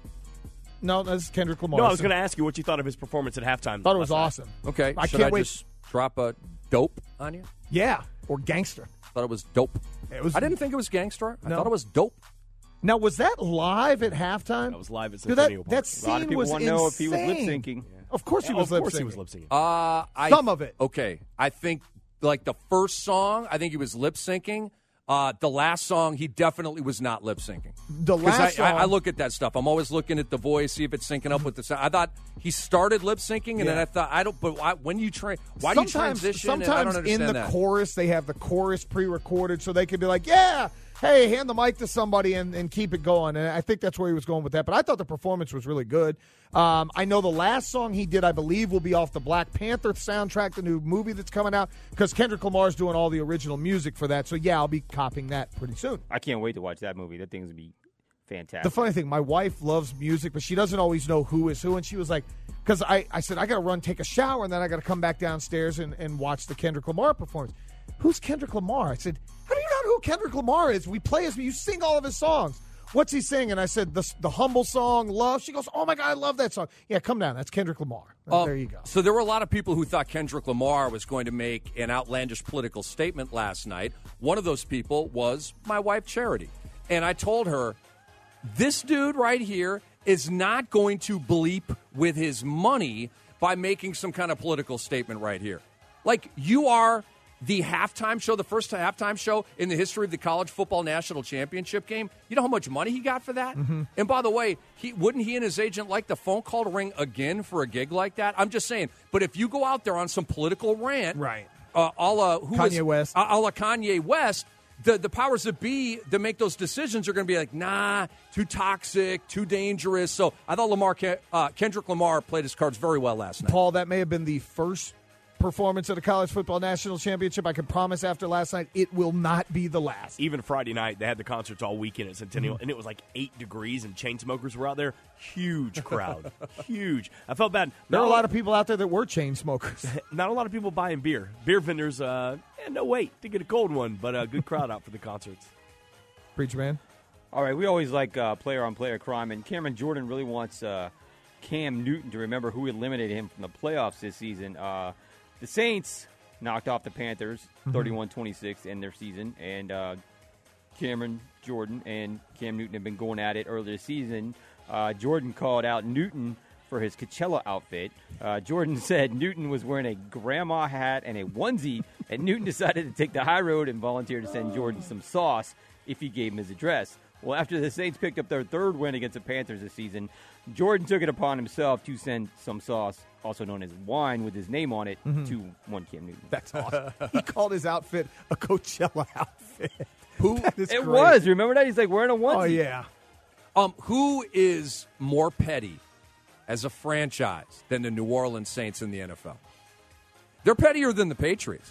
No, that's Kendrick Lamar. No, I was going to ask you what you thought of his performance at halftime. Thought it was last night. awesome. Okay. I Should can't I wait. just drop a dope on you? Yeah, or gangster. Thought it was dope. It was. I didn't think it was gangster. I No. thought it was dope. Now, was that live at halftime? That was live at Dude, that, Centennial Park. that A lot of scene people was want to insane. know if he was lip syncing. Of course he Yeah, was of lip course syncing. he was lip syncing. Uh, I, Some of it. Okay. I think, like, the first song, I think he was lip syncing. Uh, the last song, he definitely was not lip syncing. The 'Cause last I, song. I, I look at that stuff. I'm always looking at the voice, see if it's syncing up with the sound. I thought he started lip syncing, and then Yeah. I thought, I don't. But why, when you train, why do you sometimes, transition? And I sometimes don't in understand the that. chorus, they have the chorus pre-recorded, so they could be like, "Yeah, hey, hand the mic to somebody and, and keep it going." And I think that's where he was going with that. But I thought the performance was really good. Um, I know the last song he did, I believe, will be off the Black Panther soundtrack, the new movie that's coming out, because Kendrick Lamar's doing all the original music for that. So yeah, I'll be copying that pretty soon. I can't wait to watch that movie. That thing's going to be fantastic. The funny thing, my wife loves music, but she doesn't always know who is who. And she was like, because I, I said, I got to run, take a shower, and then I got to come back downstairs and, and watch the Kendrick Lamar performance. Who's Kendrick Lamar? I said, how do you not know who Kendrick Lamar is? We play his, you sing all of his songs. What's he singing? And I said, the, the humble song, Love. She goes, oh, my God, I love that song. Yeah, come down. That's Kendrick Lamar. Um, there you go. So there were a lot of people who thought Kendrick Lamar was going to make an outlandish political statement last night. One of those people was my wife, Charity. And I told her, this dude right here is not going to bleep with his money by making some kind of political statement right here. Like, you are the halftime show, the first halftime show in the history of the college football national championship game. You know how much money he got for that? Mm-hmm. And by the way, he wouldn't he and his agent like the phone call to ring again for a gig like that? I'm just saying. But if you go out there on some political rant, Right. uh, a la who Kanye is- West. a, a la Kanye West, the the powers that be that make those decisions are going to be like, nah, too toxic, too dangerous. So I thought Lamar uh, Kendrick Lamar played his cards very well last night. Paul, that may have been the first performance at a college football national championship. I can promise after last night, it will not be the last. Even Friday night, they had the concerts all weekend at Centennial, Mm-hmm. and it was like eight degrees, and chain smokers were out there. Huge crowd. Huge. I felt bad. There are a Not lot of people out there that were chain smokers. Not a lot of people buying beer. Beer vendors, uh, eh, no wait to get a cold one, but a good crowd out for the concerts. Preacher man. All right, we always like uh, player-on-player crime, and Cameron Jordan really wants uh, Cam Newton to remember who eliminated him from the playoffs this season. Uh, the Saints knocked off the Panthers thirty-one twenty-six in their season, and uh, Cameron Jordan and Cam Newton have been going at it earlier this season. Uh, Jordan called out Newton for his Coachella outfit. Uh, Jordan said Newton was wearing a grandma hat and a onesie, and Newton decided to take the high road and volunteered to send Jordan some sauce if he gave him his address. Well, after the Saints picked up their third win against the Panthers this season, Jordan took it upon himself to send some sauce, also known as wine with his name on it, Mhm. to one Cam Newton. That's awesome. He called his outfit a Coachella outfit. Who? That is It great. was. Remember that? He's like wearing a onesie. Oh, yeah. Um, who is more petty as a franchise than the New Orleans Saints in the N F L? They're pettier than the Patriots.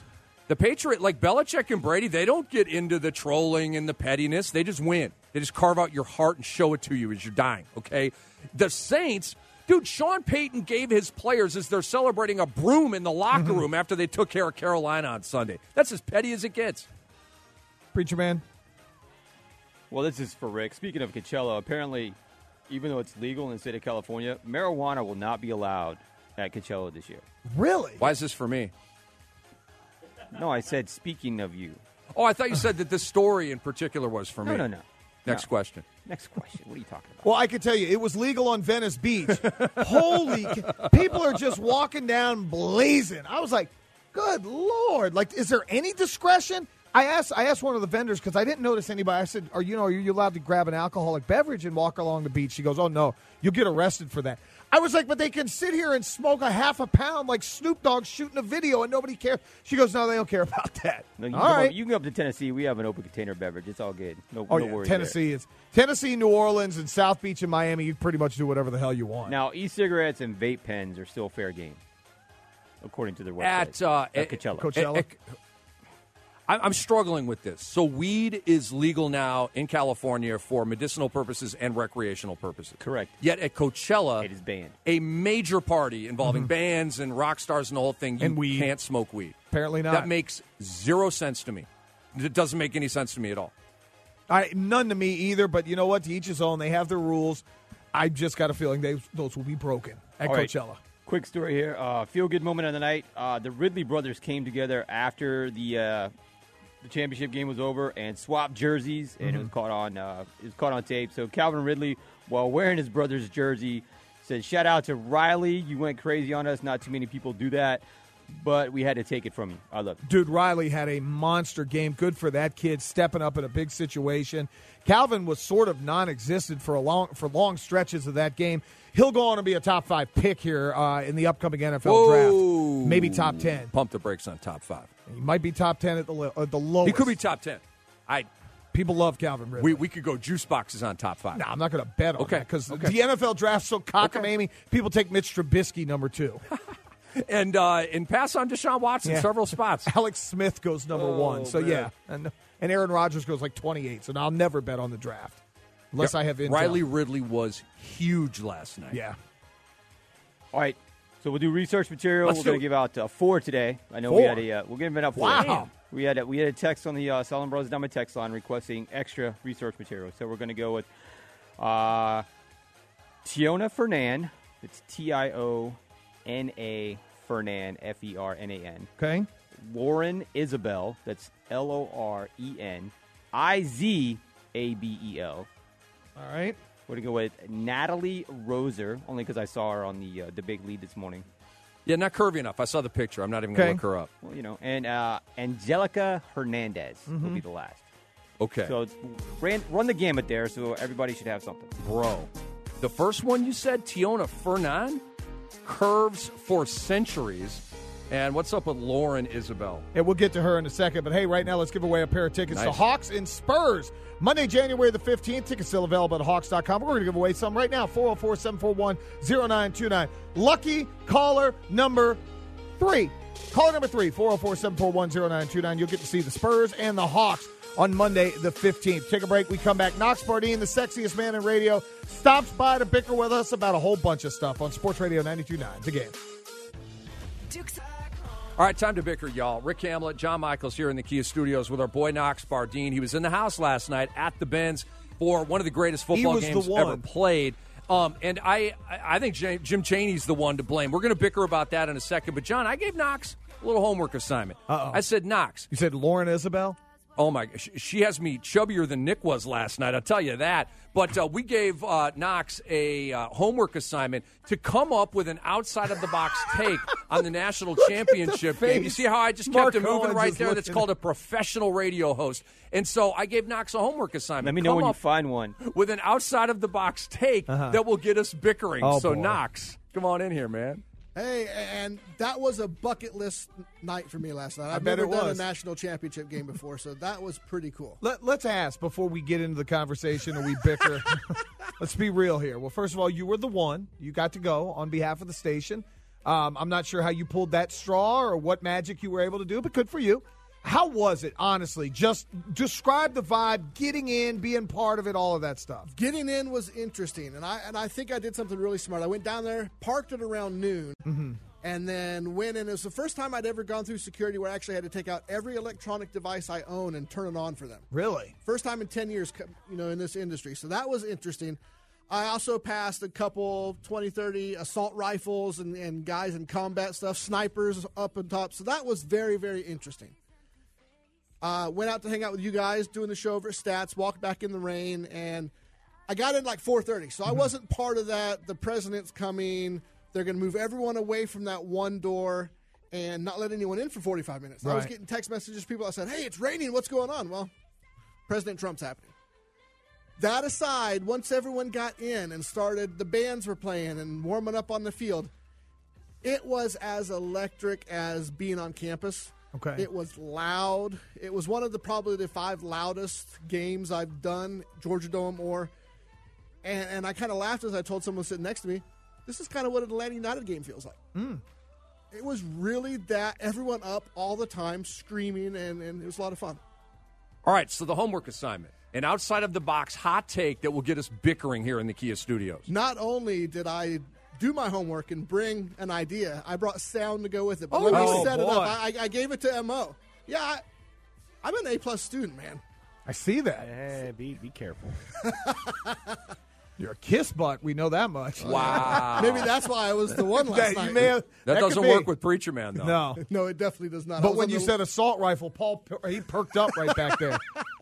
The Patriot, like Belichick and Brady, they don't get into the trolling and the pettiness. They just win. They just carve out your heart and show it to you as you're dying, okay? The Saints, dude, Sean Payton gave his players as they're celebrating a broom in the locker mm-hmm. room after they took care of Carolina on Sunday. That's as petty as it gets. Preacher man. Well, this is for Rick. Speaking of Coachella, apparently, even though it's legal in the state of California, marijuana will not be allowed at Coachella this year. Really? Why is this for me? No, I said speaking of you. Oh, I thought you said that this story in particular was for no, me. No, no, no. Next no. question. Next question. What are you talking about? Well, I can tell you, it was legal on Venice Beach. Holy, people are just walking down blazing. I was like, good Lord. Like, is there any discretion? I asked I asked one of the vendors because I didn't notice anybody. I said, are you know, are you allowed to grab an alcoholic beverage and walk along the beach? She goes, oh, no, you'll get arrested for that. I was like, but they can sit here and smoke a half a pound like Snoop Dogg shooting a video and nobody cares. She goes, no, they don't care about that. No, you, all can right. up, you can go up to Tennessee. We have an open container beverage. It's all good. No, oh, no yeah. worries Tennessee there. is Tennessee, New Orleans, and South Beach and Miami. You pretty much do whatever the hell you want. Now, e-cigarettes and vape pens are still fair game, according to their website. At, uh, at Coachella. Coachella. At, at, I'm struggling with this. So weed is legal now in California for medicinal purposes and recreational purposes. Correct. Yet at Coachella, it is banned. A major party involving mm-hmm. bands and rock stars and the whole thing, you and weed. can't smoke weed. Apparently not. That makes zero sense to me. It doesn't make any sense to me at all. I, none to me either, but you know what? To each his own. They have their rules. I just got a feeling they those will be broken at all Coachella. Right. Quick story here. Uh, feel-good moment of the night. Uh, the Ridley brothers came together after the uh, the championship game was over and swapped jerseys, and mm-hmm. it was caught on uh, it was caught on tape. So Calvin Ridley, while wearing his brother's jersey, said, "Shout out to Riley. You went crazy on us. Not too many people do that, but we had to take it from you. I love it." Dude, Riley had a monster game. Good for that kid stepping up in a big situation. Calvin was sort of non-existent for a long for long stretches of that game. He'll go on to be a top five pick here uh, in the upcoming N F L Whoa. draft. Maybe top ten. Pump the brakes on top five. He might be top ten at the li- at the lowest. He could be top ten. I people love Calvin Ridley. We we could go juice boxes on top five. No, I'm not going to bet on okay. that because okay. the N F L draft's so cockamamie. Okay. People take Mitch Trubisky number two. and uh, and pass on Deshaun Watson yeah. several spots. Alex Smith goes number oh, one. So man. yeah, and and Aaron Rodgers goes like twenty-eight. So now I'll never bet on the draft unless yep. I have intel. Riley Ridley was huge last night. Yeah. All right, so we'll do research material. Let's We're going to give out uh, four today. I know four. we had a. Uh, we'll give it up. Wow. Four. We had a, we had a text on the uh, Solomon Brothers Diamond text line requesting extra research material. So we're going to go with uh, Tiona Fernan. It's T I O N A Fernan, F E R N A N. Okay. Lauren Isabel. That's L O R E N I Z A B E L. All right. We're going to go with Natalie Roser, only because I saw her on the uh, the big lead this morning. Yeah, not curvy enough. I saw the picture. I'm not even going okay. to look her up. Well, you know, and uh, Angelica Hernandez mm-hmm. will be the last. Okay. So ran, run the gamut there, so everybody should have something. Bro, the first one you said, Tiona Fernan, curves for centuries. And what's up with Lauren Isabel? Yeah, we'll get to her in a second. But, hey, right now let's give away a pair of tickets nice. to Hawks and Spurs. Monday, January the fifteenth. Tickets still available at Hawks dot com. We're going to give away some right now. four oh four, seven four one, oh nine two nine. Lucky caller number three. Caller number three, four oh four, seven four one, oh nine two nine. You'll get to see the Spurs and the Hawks on Monday the fifteenth. Take a break. We come back. Knox Bardeen, the sexiest man in radio, stops by to bicker with us about a whole bunch of stuff on Sports Radio ninety-two point nine. The Game. Dukes. All right, time to bicker, y'all. Rick Hamlet, John Michaels here in the Kia Studios with our boy Knox Bardeen. He was in the house last night at the Benz for one of the greatest football games ever played. Um, and I, I think Jim Chaney's the one to blame. We're going to bicker about that in a second. But, John, I gave Knox a little homework assignment. Uh-oh. I said, Knox. You said Lauren Isabel? Oh, my gosh. She has me chubbier than Nick was last night, I'll tell you that. But uh, we gave uh, Knox a uh, homework assignment to come up with an outside-of-the-box take on the national championship game. You see how I just Mark kept it moving Owens right is there? That's looking. called a professional radio host. And so I gave Knox a homework assignment. Let me know come when you up find one. with an outside-of-the-box take Uh-huh. that will get us bickering. Oh, so, boy. Knox, come on in here, man. Hey, and that was a bucket list night for me last night. I've bet never it done was. a national championship game before, so that was pretty cool. Let, let's ask before we get into the conversation and we bicker. Let's be real here. Well, first of all, you were the one. You got to go on behalf of the station. Um, I'm not sure how you pulled that straw or what magic you were able to do, but good for you. How was it, honestly? Just describe the vibe, getting in, being part of it, all of that stuff. Getting in was interesting, and I and I think I did something really smart. I went down there, parked at around noon, mm-hmm. and then went in. It was the first time I'd ever gone through security where I actually had to take out every electronic device I own and turn it on for them. Really? First time in ten years, you know, in this industry. So that was interesting. I also passed a couple twenty, thirty assault rifles and, and guys in combat stuff, snipers up on top. So that was very, very interesting. Uh, went out to hang out with you guys, doing the show over at Stats, walked back in the rain, and I got in like four thirty. So mm-hmm. I wasn't part of that. The president's coming. They're going to move everyone away from that one door and not let anyone in for forty-five minutes. Right. I was getting text messages, people that said, hey, it's raining. What's going on? Well, President Trump's happening. That aside, once everyone got in and started, the bands were playing and warming up on the field, it was as electric as being on campus. Okay. It was loud. It was one of the probably the five loudest games I've done, Georgia Dome or, and, and I kind of laughed as I told someone sitting next to me, this is kind of what an Atlanta United game feels like. Mm. It was really that, everyone up all the time, screaming, and, and it was a lot of fun. All right, so the homework assignment, an outside-of-the-box hot take that will get us bickering here in the Kia studios. Not only did I do my homework and bring an idea, I brought sound to go with it. But oh, when we oh, set boy. it up, I, I gave it to M O. Yeah, I, I'm an A-plus student, man. I see that. Hey, be, be careful. You're a kiss butt. We know that much. Wow. Maybe that's why I was the one last that, night. You may have, that, that doesn't work with Preacher Man, though. No. No, it definitely does not. But when you the... said assault rifle, Paul, he perked up right back there.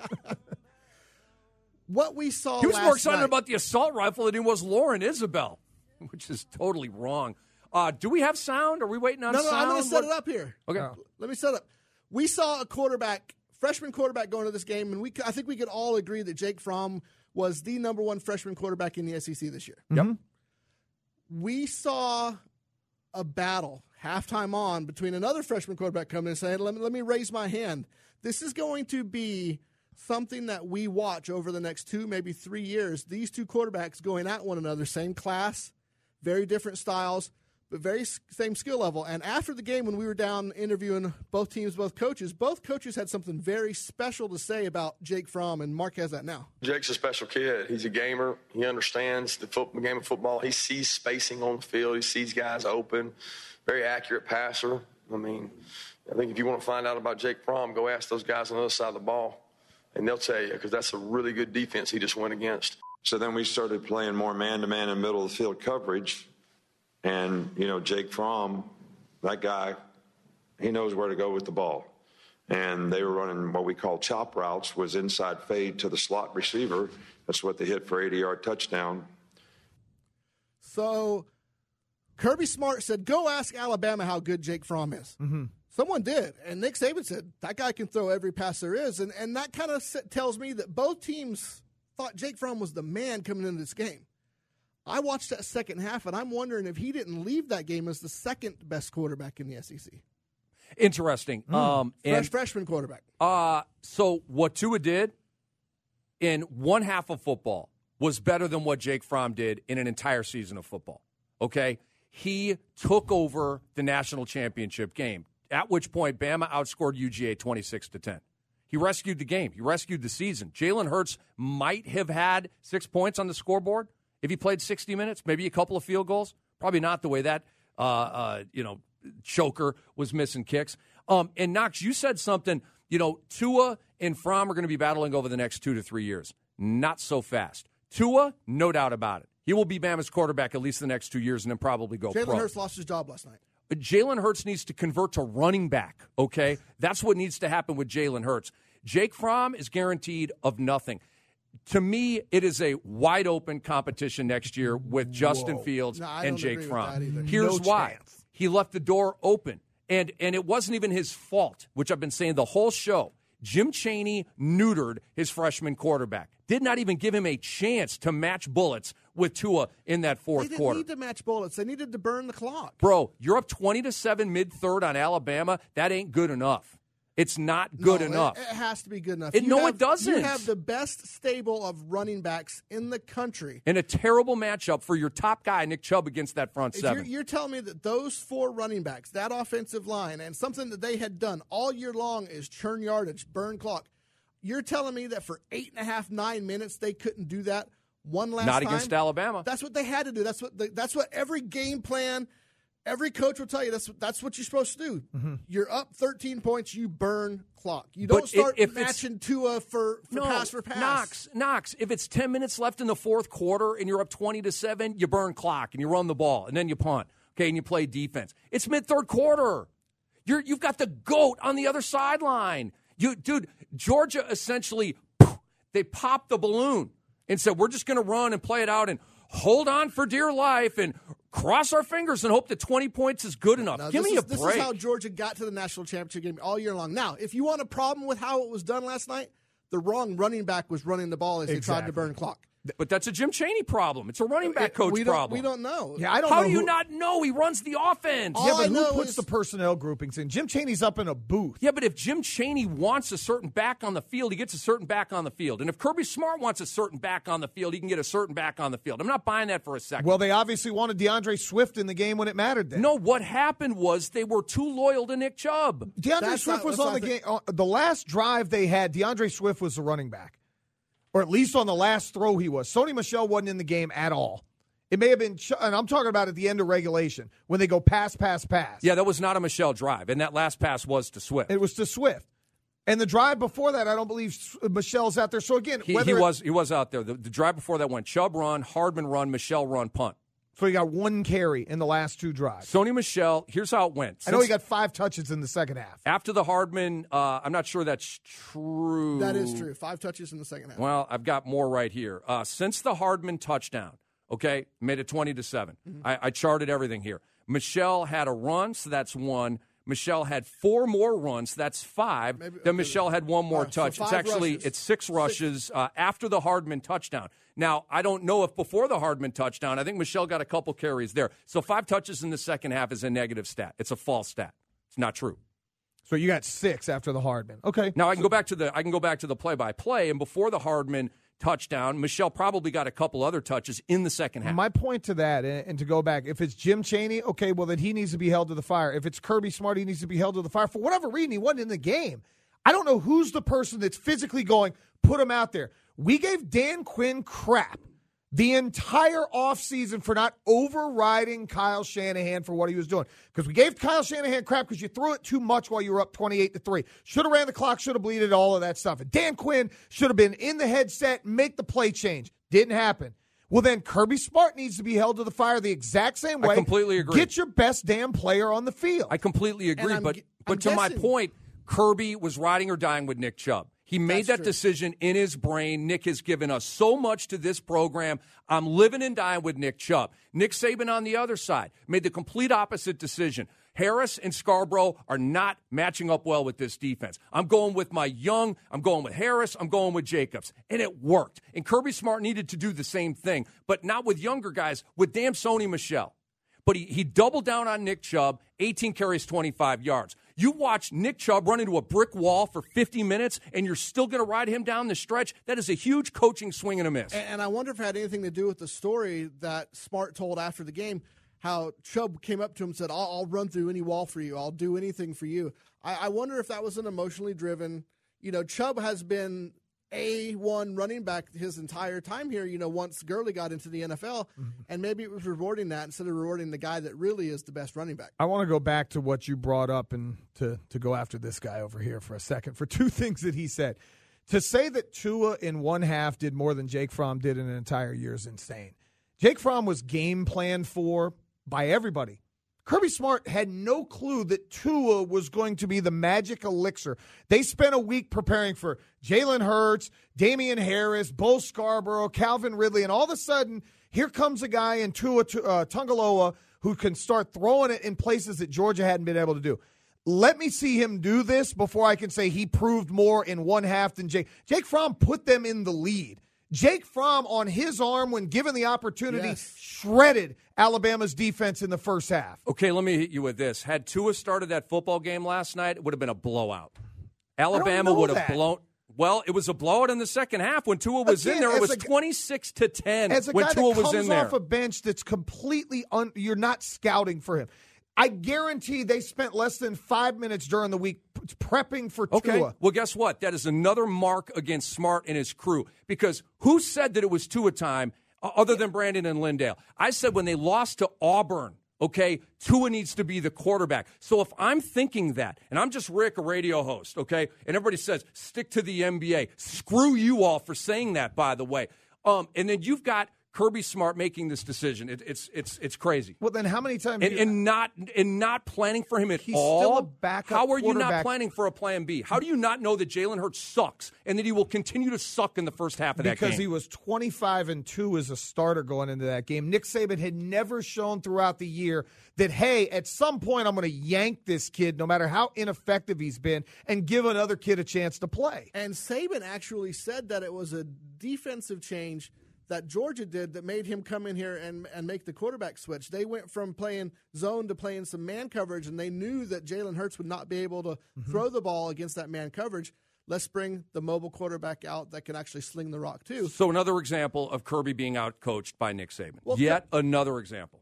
What we saw He was last more excited night, about the assault rifle than he was Lauren Isabel, which is totally wrong. Uh, do we have sound? Are we waiting on no, no, sound? I'm going to set what? it up here. Okay. Uh, let me set it up. We saw a quarterback, freshman quarterback going to this game, and we I think we could all agree that Jake Fromm was the number one freshman quarterback in the S E C this year. Yep. We saw a battle halftime on between another freshman quarterback coming in and saying, let me, let me raise my hand. This is going to be something that we watch over the next two, maybe three years. These two quarterbacks going at one another, same class, very different styles, but very same skill level. And after the game, when we were down interviewing both teams, both coaches, both coaches had something very special to say about Jake Fromm, and Mark has that now. Jake's a special kid. He's a gamer. He understands the football, game of football. He sees spacing on the field. He sees guys open. Very accurate passer. I mean, I think if you want to find out about Jake Fromm, go ask those guys on the other side of the ball, and they'll tell you, because that's a really good defense he just went against. So then we started playing more man-to-man in middle of the field coverage. And, you know, Jake Fromm, that guy, he knows where to go with the ball. And they were running what we call chop routes, was inside fade to the slot receiver. That's what they hit for eighty-yard touchdown. So Kirby Smart said, go ask Alabama how good Jake Fromm is. Mm-hmm. Someone did. And Nick Saban said, that guy can throw every pass there is. And, and that kind of tells me that both teams thought Jake Fromm was the man coming into this game. I watched that second half, and I'm wondering if he didn't leave that game as the second best quarterback in the S E C. Interesting. Mm. Um, Fresh and, freshman quarterback. Uh, so what Tua did in one half of football was better than what Jake Fromm did in an entire season of football. Okay? He took over the national championship game, at which point Bama outscored U G A twenty-six to ten. He rescued the game. He rescued the season. Jalen Hurts might have had six points on the scoreboard if he played sixty minutes, maybe a couple of field goals. Probably not the way that, uh, uh, you know, choker was missing kicks. Um, and Knox, you said something, you know, Tua and Fromm are going to be battling over the next two to three years. Not so fast. Tua, no doubt about it. He will be Bama's quarterback at least the next two years and then probably go pro. Jalen Hurts lost his job last night. Jalen Hurts needs to convert to running back, okay? That's what needs to happen with Jalen Hurts. Jake Fromm is guaranteed of nothing. To me, it is a wide-open competition next year with Justin Whoa. Fields no, and Jake Fromm. Here's Here's no why. Chance. He left the door open, and, and it wasn't even his fault, which I've been saying the whole show. Jim Chaney neutered his freshman quarterback. Did not even give him a chance to match bullets with Tua in that fourth they didn't quarter. need to match bullets. They needed to burn the clock. Bro, you're up twenty to seven mid-third on Alabama. That ain't good enough. It's not good no, enough. It, it has to be good enough. It, You no, have- it doesn't. You have the best stable of running backs in the country. And a terrible matchup for your top guy, Nick Chubb, against that front If seven. You're, you're telling me that those four running backs, that offensive line, and something that they had done all year long is churn yardage, burn clock. You're telling me that for eight and a half, nine minutes, they couldn't do that one last Not time? against Alabama. That's what they had to do. That's what the, that's what every game plan, every coach will tell you. That's that's what you're supposed to do. Mm-hmm. You're up thirteen points, you burn clock. You don't But start if it's- matching Tua for, for no, pass for pass. Knox, Knox, if it's ten minutes left in the fourth quarter and you're up twenty to seven, you burn clock and you run the ball and then you punt. Okay, and you play defense. It's mid-third quarter. You're, you've got the GOAT on the other sideline. You, dude, Georgia essentially, poof, they popped the balloon and said, we're just going to run and play it out and hold on for dear life and cross our fingers and hope that twenty points is good enough. Now, Give this me is, a this break. is how Georgia got to the national championship game all year long. Now, if you want a problem with how it was done last night, the wrong running back was running the ball as Exactly. they tried to burn clock. But that's a Jim Chaney problem. It's a running back coach we don't, problem. We don't know. Yeah, I don't How know do you who- not know? He runs the offense. yeah, but who puts the personnel groupings in? Jim Chaney's up in a booth. Yeah, but if Jim Chaney wants a certain back on the field, he gets a certain back on the field. And if Kirby Smart wants a certain back on the field, he can get a certain back on the field. I'm not buying that for a second. Well, they obviously wanted DeAndre Swift in the game when it mattered then. No, what happened was they were too loyal to Nick Chubb. DeAndre That's Swift not- was that's on the not game. Uh, the last drive they had, DeAndre Swift was the running back. Or at least on the last throw he was. Sony Michel wasn't in the game at all. It may have been, Ch- and I'm talking about at the end of regulation, when they go pass, pass, pass. Yeah, that was not a Michelle drive, and that last pass was to Swift. It was to Swift. And the drive before that, I don't believe Michelle's out there. So again, He, whether he it- was he was out there. The, the drive before that went Chubb run, Hardman run, Michelle run, punt. So he got one carry in the last two drives. Sony Michel, here's how it went. I know he Since- got five touches in the second half. After the Hardman, uh, I'm not sure that's true. That is true. Five touches in the second half. Well, I've got more right here. Uh, since the Hardman touchdown, okay, made it twenty to seven. Mm-hmm. I, I charted everything here. Michelle had a run, so that's one. Michelle had four more runs, so that's five. Maybe- then Michelle had one more All right, so touch. It's five actually rushes. it's six rushes uh, after the Hardman touchdown. Now, I don't know if before the Hardman touchdown, I think Michelle got a couple carries there. So five touches in the second half is a negative stat. It's a false stat. It's not true. So you got six after the Hardman. Okay. Now I can go back to the I can go back to the play by play, and before the Hardman touchdown, Michelle probably got a couple other touches in the second half. My point to that, and, and to go back, if it's Jim Chaney, okay, well, then he needs to be held to the fire. If it's Kirby Smart, he needs to be held to the fire. For whatever reason, he wasn't in the game. I don't know who's the person that's physically going, put him out there. We gave Dan Quinn crap the entire offseason for not overriding Kyle Shanahan for what he was doing. Because we gave Kyle Shanahan crap because you threw it too much while you were up twenty-eight to three. Should have ran the clock, should have bleeded, all of that stuff. And Dan Quinn should have been in the headset, make the play change. Didn't happen. Well, then Kirby Smart needs to be held to the fire the exact same way. I completely agree. Get your best damn player on the field. I completely agree, I'm but gu- but I'm to my guessing- point, Kirby was riding or dying with Nick Chubb. He made That's that true. decision in his brain. Nick has given us so much to this program. I'm living and dying with Nick Chubb. Nick Saban on the other side made the complete opposite decision. Harris and Scarborough are not matching up well with this defense. I'm going with my young. I'm going with Harris. I'm going with Jacobs. And it worked. And Kirby Smart needed to do the same thing, but not with younger guys, with damn Sony Michel. But he, he doubled down on Nick Chubb, eighteen carries, twenty-five yards. You watch Nick Chubb run into a brick wall for fifty minutes, and you're still going to ride him down the stretch? That is a huge coaching swing and a miss. And, and I wonder if it had anything to do with the story that Smart told after the game, how Chubb came up to him and said, I'll, I'll run through any wall for you. I'll do anything for you. I, I wonder if that was an emotionally driven, you know, Chubb has been A one running back his entire time here, you know, once Gurley got into the N F L, Mm-hmm. and maybe it was rewarding that instead of rewarding the guy that really is the best running back. I want to go back to what you brought up and to, to go after this guy over here for a second for two things that he said. To say that Tua in one half did more than Jake Fromm did in an entire year is insane. Jake Fromm was game planned for by everybody. Kirby Smart had no clue that Tua was going to be the magic elixir. They spent a week preparing for Jalen Hurts, Damian Harris, Bo Scarborough, Calvin Ridley, and all of a sudden, here comes a guy in Tua uh, Tagovailoa who can start throwing it in places that Georgia hadn't been able to do. Let me see him do this before I can say he proved more in one half than Jake. Jake Fromm put them in the lead. Jake Fromm, on his arm, when given the opportunity, Yes. shredded Alabama's defense in the first half. Okay, let me hit you with this. Had Tua started that football game last night, it would have been a blowout. Alabama would have that. blown. Well, it was a blowout in the second half when Tua was Again, in there. It was a, twenty-six to ten as a when guy Tua that was comes in there. off a bench that's completely un, you're not scouting for him. I guarantee they spent less than five minutes during the week prepping for Okay. Tua. Well, guess what? That is another mark against Smart and his crew. Because who said that it was Tua time uh, other than Brandon and Lindale? I said when they lost to Auburn, okay, Tua needs to be the quarterback. So if I'm thinking that, and I'm just Rick, a radio host, okay, and everybody says, stick to the N B A. Screw you all for saying that, by the way. Um, and then you've got Kirby Smart making this decision. It, it's it's it's crazy. Well, then how many times and, you, and not and not planning for him at he's all? still a backup How are you not quarterback. planning for a plan B? How do you not know that Jalen Hurts sucks and that he will continue to suck in the first half of that game? Because he was twenty-five and two as a starter going into that game. Nick Saban had never shown throughout the year that, hey, at some point I'm going to yank this kid, no matter how ineffective he's been, and give another kid a chance to play. And Saban actually said that it was a defensive change that Georgia did that made him come in here and, and make the quarterback switch. They went from playing zone to playing some man coverage, and they knew that Jalen Hurts would not be able to mm-hmm. throw the ball against that man coverage. Let's bring the mobile quarterback out that can actually sling the rock, too. So another example of Kirby being out-coached by Nick Saban. Well, Yet another example.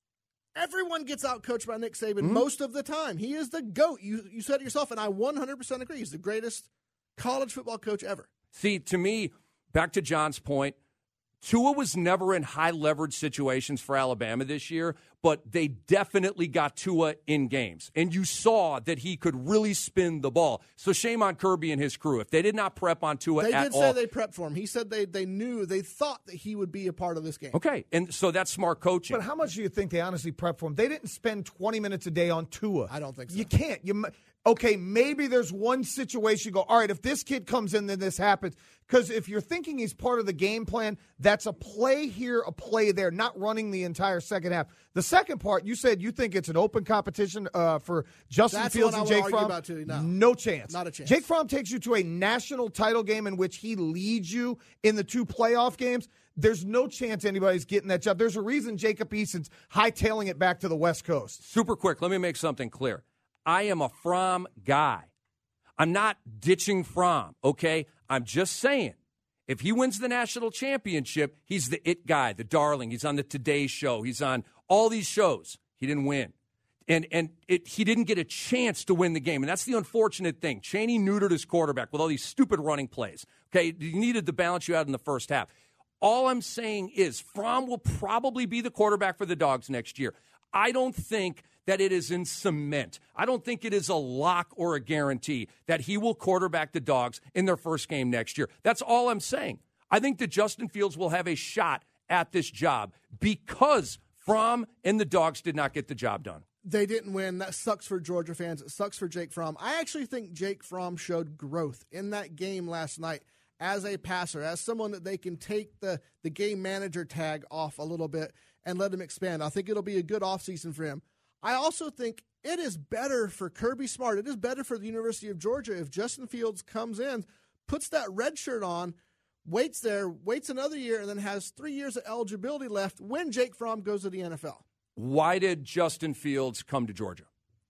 Everyone gets out-coached by Nick Saban Mm-hmm. most of the time. He is the GOAT. You, you said it yourself, and I one hundred percent agree. He's the greatest college football coach ever. See, to me, back to John's point, Tua was never in high-leverage situations for Alabama this year, but they definitely got Tua in games. And you saw that he could really spin the ball. So shame on Kirby and his crew. If they did not prep on Tua They at did all. say they prepped for him. He said they, they knew, they thought that he would be a part of this game. Okay, and so that's smart coaching. But how much do you think they honestly prepped for him? They didn't spend twenty minutes a day on Tua. I don't think so. You can't. You Okay, maybe there's one situation you go, all right, if this kid comes in, then this happens. Because if you're thinking he's part of the game plan, that's a play here, a play there, not running the entire second half. The second part, you said you think it's an open competition uh, for Justin That's Fields what and I would Jake argue Fromm. about too. No. no chance. Not a chance. Jake Fromm takes you to a national title game in which he leads you in the two playoff games. There's no chance anybody's getting that job. There's a reason Jacob Eason's hightailing it back to the West Coast. Super quick, let me make something clear. I am a Fromm guy. I'm not ditching Fromm, okay? I'm just saying, if he wins the national championship, he's the it guy, the darling. He's on the Today Show. He's on all these shows. He didn't win. And and it, he didn't get a chance to win the game. And that's the unfortunate thing. Chaney neutered his quarterback with all these stupid running plays. Okay, he needed the balance you had in the first half. All I'm saying is Fromm will probably be the quarterback for the Dogs next year. I don't think that it is in cement. I don't think it is a lock or a guarantee that he will quarterback the Dogs in their first game next year. That's all I'm saying. I think that Justin Fields will have a shot at this job because Fromm and the Dogs did not get the job done. They didn't win. That sucks for Georgia fans. It sucks for Jake Fromm. I actually think Jake Fromm showed growth in that game last night as a passer, as someone that they can take the, the game manager tag off a little bit and let him expand. I think it'll be a good offseason for him. I also think it is better for Kirby Smart. It is better for the University of Georgia if Justin Fields comes in, puts that red shirt on, waits there, waits another year, and then has three years of eligibility left when Jake Fromm goes to the N F L. Why did Justin Fields come to Georgia?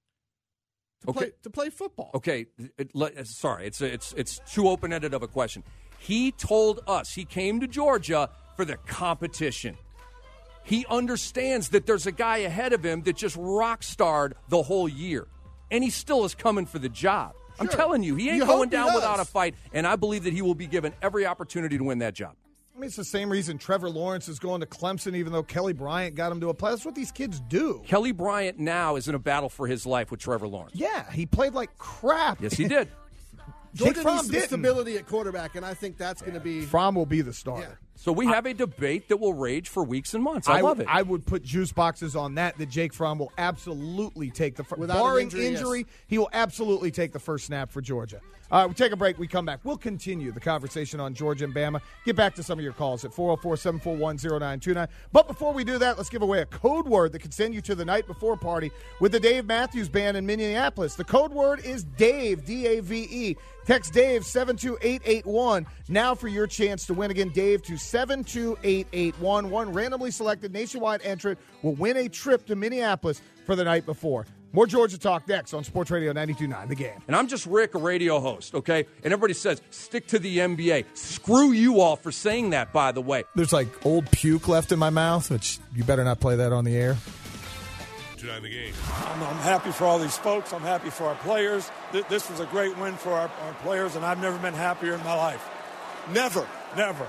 To, okay. play, to play football. Okay, it, it, sorry, it's, it's, it's too open-ended of a question. He told us he came to Georgia for the competition. He understands that there's a guy ahead of him that just rock-starred the whole year, and he still is coming for the job. Sure. I'm telling you, he ain't you going he down does. without a fight, and I believe that he will be given every opportunity to win that job. I mean, it's the same reason Trevor Lawrence is going to Clemson, even though Kelly Bryant got him to a play. That's what these kids do. Kelly Bryant now is in a battle for his life with Trevor Lawrence. Yeah, he played like crap. Yes, he did. Georgia Fromm needs some didn't. stability at quarterback, and I think that's going to be. Fromm will be the starter. Yeah. So we have a debate that will rage for weeks and months. I, I love it. I would put juice boxes on that, that Jake Fromm will absolutely take the first. Without an Barring injury, injury, yes. he will absolutely take the first snap for Georgia. All right, we take a break. We come back. We'll continue the conversation on Georgia and Bama. Get back to some of your calls at four oh four, seven four one, oh nine two nine. But before we do that, let's give away a code word that can send you to the night before party with the Dave Matthews Band in Minneapolis. The code word is DAVE, D A V E. Text DAVE seven two eight eight one now for your chance to win. Again, DAVE to seven two eight eight one. One randomly selected nationwide entrant will win a trip to Minneapolis for the night before. More Georgia Talk next on Sports Radio ninety-two point nine, The Game. And I'm just Rick, a radio host, okay? And everybody says, stick to the N B A. Screw you all for saying that, by the way. There's like old puke left in my mouth, which you better not play that on the air. Tonight the game. I'm, I'm happy for all these folks. I'm happy for our players. Th- this was a great win for our, our players, and I've never been happier in my life. Never, never.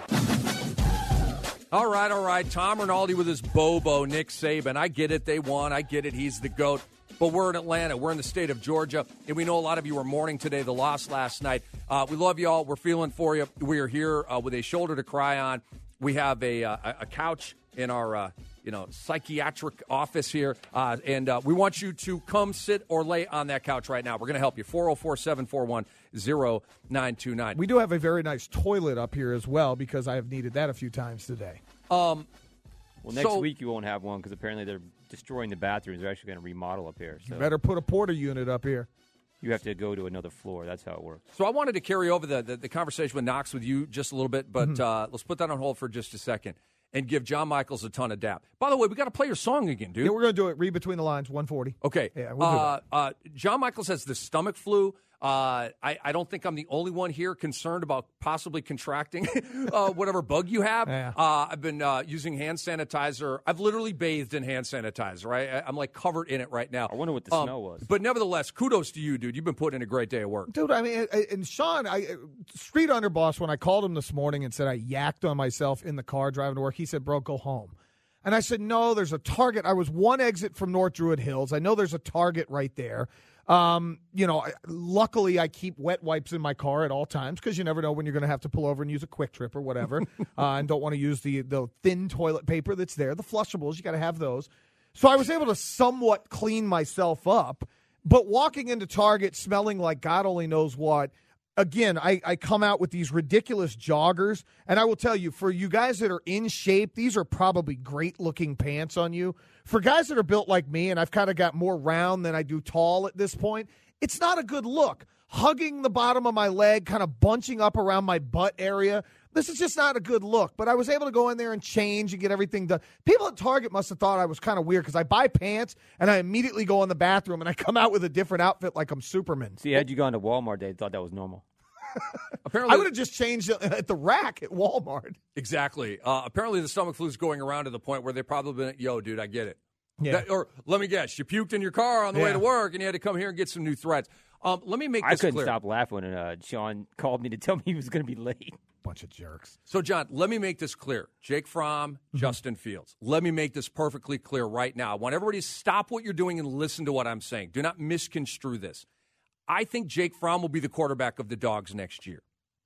All right, all right. Tom Rinaldi with his Bobo, Nick Saban. I get it. They won. I get it. He's the GOAT. But we're in Atlanta. We're in the state of Georgia, and we know a lot of you were mourning today the loss last night. Uh, we love you all. We're feeling for you. We are here uh, with a shoulder to cry on. We have a, uh, a couch in our uh, you know psychiatric office here, uh, and uh, we want you to come sit or lay on that couch right now. We're going to help you. four oh four, seven four one, oh nine two nine. We do have a very nice toilet up here as well because I have needed that a few times today. Um, well, next so, week you won't have one because apparently they're destroying the bathrooms. They're actually going to remodel up here. So. You better put a porta unit up here. You have to go to another floor. That's how it works. So I wanted to carry over the, the, the conversation with Knox with you just a little bit, but Mm-hmm. uh, let's put that on hold for just a second and give John Michaels a ton of dap. By the way, we got to play your song again, dude. Yeah, we're going to do it. Read between the lines, one forty. Okay. Yeah, we'll do uh, that. uh, John Michaels has the stomach flu. Uh, I, I don't think I'm the only one here concerned about possibly contracting uh, whatever bug you have. Yeah. Uh, I've been uh, using hand sanitizer. I've literally bathed in hand sanitizer. Right? I, I'm like covered in it right now. I wonder what the Um, smell was. But nevertheless, kudos to you, dude. You've been putting in a great day of work. Dude, I mean, and Sean, I, Street Underboss, when I called him this morning and said I yacked on myself in the car driving to work, he said, bro, go home. And I said, no, there's a Target. I was one exit from North Druid Hills. I know there's a Target right there. Um, you know, I, luckily I keep wet wipes in my car at all times because you never know when you're going to have to pull over and use a Quick Trip or whatever, uh, and don't want to use the the thin toilet paper that's there. The flushables, you got to have those. So I was able to somewhat clean myself up, but walking into Target smelling like God only knows what. Again, I, I come out with these ridiculous joggers, and I will tell you, for you guys that are in shape, these are probably great-looking pants on you. For guys that are built like me, and I've kind of got more round than I do tall at this point, it's not a good look. Hugging the bottom of my leg, kind of bunching up around my butt area, this is just not a good look. But I was able to go in there and change and get everything done. People at Target must have thought I was kind of weird because I buy pants, and I immediately go in the bathroom, and I come out with a different outfit like I'm Superman. See, had you gone to Walmart, they thought that was normal. Apparently, I would have just changed it at the rack at Walmart. Exactly. Uh, apparently, the stomach flu is going around to the point where they've probably been, yo, dude, I get it. Yeah. That, or let me guess, you puked in your car on the way Yeah. to work, and you had to come here and get some new threads. Um, let me make I this couldn't clear. stop laughing when uh, Sean called me to tell me he was going to be late. Bunch of jerks. So, John, let me make this clear. Jake Fromm, Mm-hmm. Justin Fields. Let me make this perfectly clear right now. I want everybody to stop what you're doing and listen to what I'm saying. Do not misconstrue this. I think Jake Fromm will be the quarterback of the Dogs next year.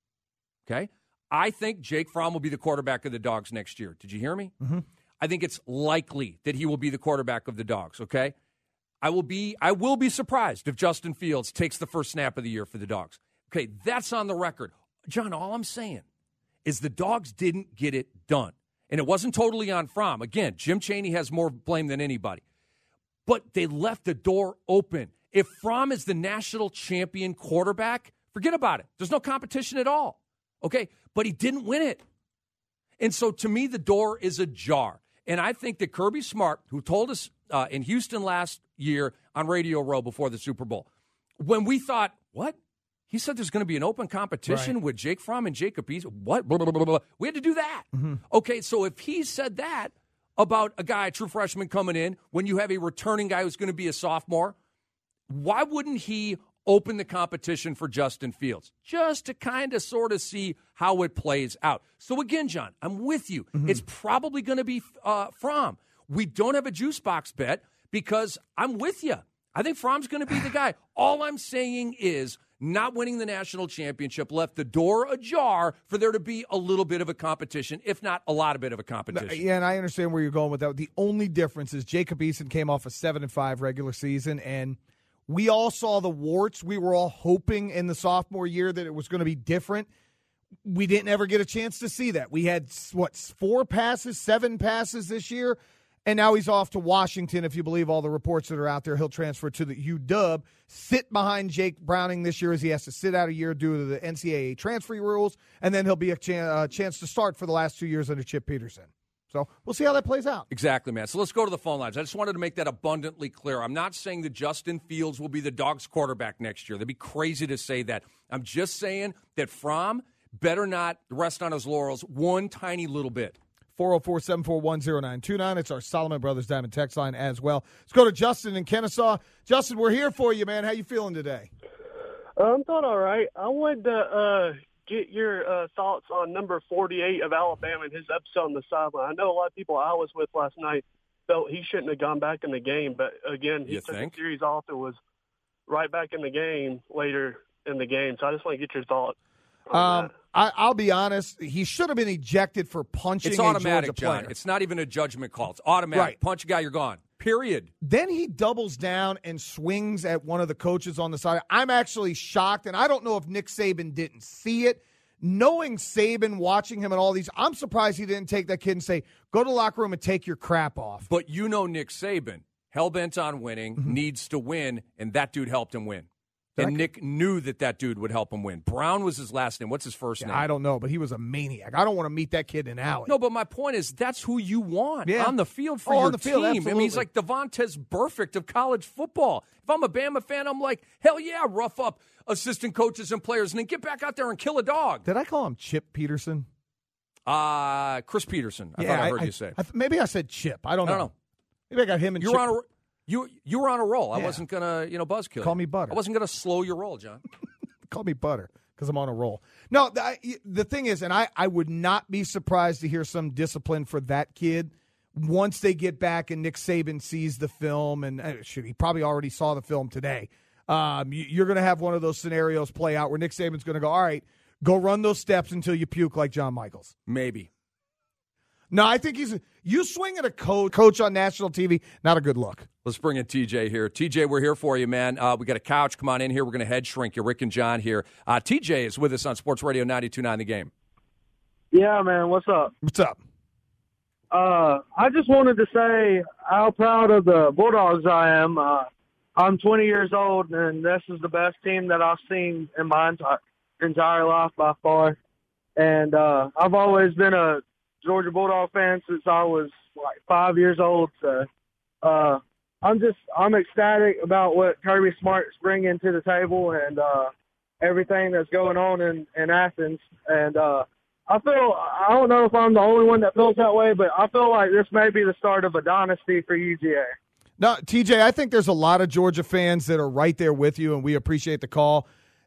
Okay? I think Jake Fromm will be the quarterback of the Dogs next year. Did you hear me? Mm-hmm. I think it's likely that he will be the quarterback of the Dogs, okay? I will be I will be surprised if Justin Fields takes the first snap of the year for the Dogs. Okay, that's on the record. John, all I'm saying is the Dogs didn't get it done. And it wasn't totally on Fromm. Again, Jim Chaney has more blame than anybody. But they left the door open. If Fromm is the national champion quarterback, forget about it. There's no competition at all. Okay? But he didn't win it. And so to me, the door is ajar. And I think that Kirby Smart, who told us uh, in Houston last year on Radio Row before the Super Bowl, when we thought, what? He said there's going to be an open competition Right. with Jake Fromm and Jacob Eason. What? Blah, blah, blah, blah. We had to do that. Mm-hmm. Okay, so if he said that about a guy, a true freshman coming in, when you have a returning guy who's going to be a sophomore, why wouldn't he open the competition for Justin Fields just to kind of sort of see how it plays out? So again, John, I'm with you. Mm-hmm. It's probably going to be uh, Fromm. We don't have a juice box bet because I'm with you. I think Fromm's going to be the guy. All I'm saying is not winning the national championship left the door ajar for there to be a little bit of a competition, if not a lot of bit of a competition. Yeah, and I understand where you're going with that. The only difference is Jacob Eason came off a seven and five regular season, and we all saw the warts. We were all hoping in the sophomore year that it was going to be different. We didn't ever get a chance to see that. We had, what, four passes, seven passes this year, and now he's off to Washington. If you believe all the reports that are out there, he'll transfer to the U W, sit behind Jake Browning this year as he has to sit out a year due to the N C double A transfer rules, and then he'll be a chan- uh, chance to start for the last two years under Chip Peterson. So we'll see how that plays out. Exactly, man. So let's go to the phone lines. I just wanted to make that abundantly clear. I'm not saying that Justin Fields will be the Dogs quarterback next year. That'd be crazy to say that. I'm just saying that Fromm better not rest on his laurels one tiny little bit. four oh four, seven four one, oh nine two nine. It's our Solomon Brothers Diamond text line as well. Let's go to Justin in Kennesaw. Justin, we're here for you, man. How you feeling today? I'm doing all right. I wanted to uh, get your uh, thoughts on number forty-eight of Alabama and his episode on the sideline. I know a lot of people I was with last night felt he shouldn't have gone back in the game, but again, he You took think? the series off and was right back in the game later in the game. So I just want to get your thoughts. Um, I, I'll be honest. He should have been ejected for punching It's a automatic, Georgia John. player. It's not even a judgment call. It's automatic. Right. Punch a guy, you're gone. Period. Then he doubles down and swings at one of the coaches on the side. I'm actually shocked, and I don't know if Nick Saban didn't see it. Knowing Saban, watching him and all these, I'm surprised he didn't take that kid and say, go to the locker room and take your crap off. But you know Nick Saban, hell-bent on winning, Mm-hmm. needs to win, and that dude helped him win. Did And I- Nick knew that that dude would help him win. Brown was his last name. What's his first name? I don't know, but he was a maniac. I don't want to meet that kid in alley. No, but my point is that's who you want Yeah. on the field for Oh, your on the field, team. I mean, he's absolutely. like Devontae Burfict of college football. If I'm a Bama fan, I'm like, hell yeah, rough up assistant coaches and players and then get back out there and kill a dog. Did I call him Chip Peterson? Uh, Chris Peterson, I Yeah, thought I I- heard I- you say. I th- maybe I said Chip. I don't I know. don't know. Maybe I got him and You Chip. were on a you you were on a roll. I Yeah. wasn't gonna you know buzzkill. Call you. me Butter. I wasn't gonna slow your roll, John. Call me Butter because I'm on a roll. No, the, I, the thing is, and I, I would not be surprised to hear some discipline for that kid once they get back and Nick Saban sees the film. And uh, shoot, he probably already saw the film today. Um, you, you're going to have one of those scenarios play out where Nick Saban's going to go, all right, go run those steps until you puke like John Michaels. Maybe. No, I think he's you swing at a coach, coach on national T V, not a good look. Let's bring in T J here. T J, we're here for you, man. Uh, we got a couch. Come on in here. We're going to head shrink you. Rick and John here. Uh, T J is with us on Sports Radio ninety-two point nine The Game. Yeah, man. What's up? What's up? Uh, I just wanted to say how proud of the Bulldogs I am. Uh, I'm twenty years old, and this is the best team that I've seen in my entire, entire life by far. And uh, I've always been a Georgia Bulldog fan since I was like five years old. So uh, I'm just I'm ecstatic about what Kirby Smart's bringing to the table and uh, everything that's going on in, in Athens. And uh, I feel I don't know if I'm the only one that feels that way, but I feel like this may be the start of a dynasty for U G A. No, T J, I think there's a lot of Georgia fans that are right there with you, and we appreciate the call.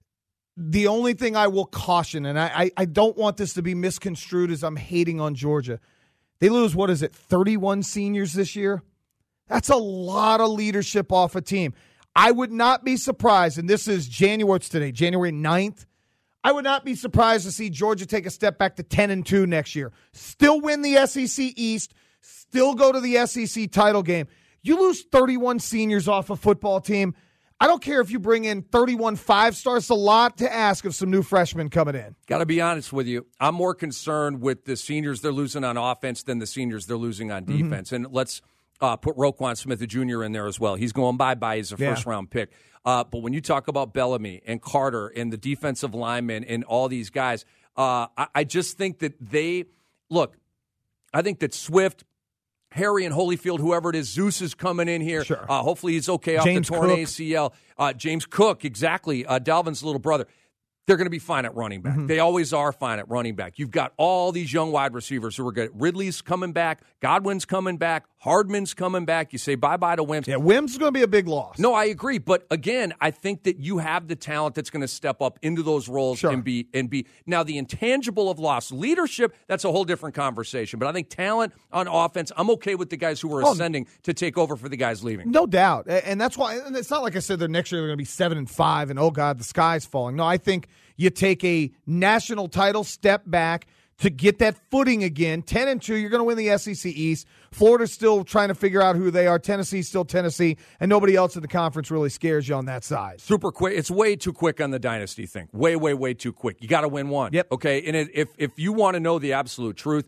The only thing I will caution, and I, I, I don't want this to be misconstrued as I'm hating on Georgia. They lose, what is it, thirty-one seniors this year? That's a lot of leadership off a team. I would not be surprised, and this is January, what's today, January ninth. I would not be surprised to see Georgia take a step back to ten and two next year. Still win the S E C East, still go to the S E C title game. You lose thirty-one seniors off a football team. I don't care if you bring in thirty-one five-stars. It's a lot to ask of some new freshmen coming in. Got to be honest with you. I'm more concerned with the seniors they're losing on offense than the seniors they're losing on Mm-hmm. defense. And let's uh, put Roquan Smith Junior in there as well. He's going bye-bye as a Yeah. first-round pick. Uh, but when you talk about Bellamy and Carter and the defensive linemen and all these guys, uh, I, I just think that they – look, I think that Swift – Harry and Holyfield, whoever it is, Zeus is coming in here. Sure. Uh, hopefully he's okay off James the torn Cook. A C L. Uh, James Cook, exactly. Uh, Dalvin's little brother. They're going to be fine at running back. Mm-hmm. They always are fine at running back. You've got all these young wide receivers who are good. Ridley's coming back. Godwin's coming back. Hardman's coming back. You say bye-bye to Wims. Yeah, Wims is going to be a big loss. No, I agree. But again, I think that you have the talent that's going to step up into those roles Sure. and be and be now the intangible of loss. Leadership, that's a whole different conversation. But I think talent on offense, I'm okay with the guys who are Oh. ascending to take over for the guys leaving. No doubt. A- And that's why, and it's not like I said they're next year they're going to be seven and five and, oh, God, the sky's falling. No, I think you take a national title step back to get that footing again. ten and two, you're going to win the S E C East. Florida's still trying to figure out who they are. Tennessee's still Tennessee, and nobody else in the conference really scares you on that side. Super quick. It's way too quick on the dynasty thing. Way, way, way too quick. You got to win one. Yep. Okay. And it, if if you want to know the absolute truth,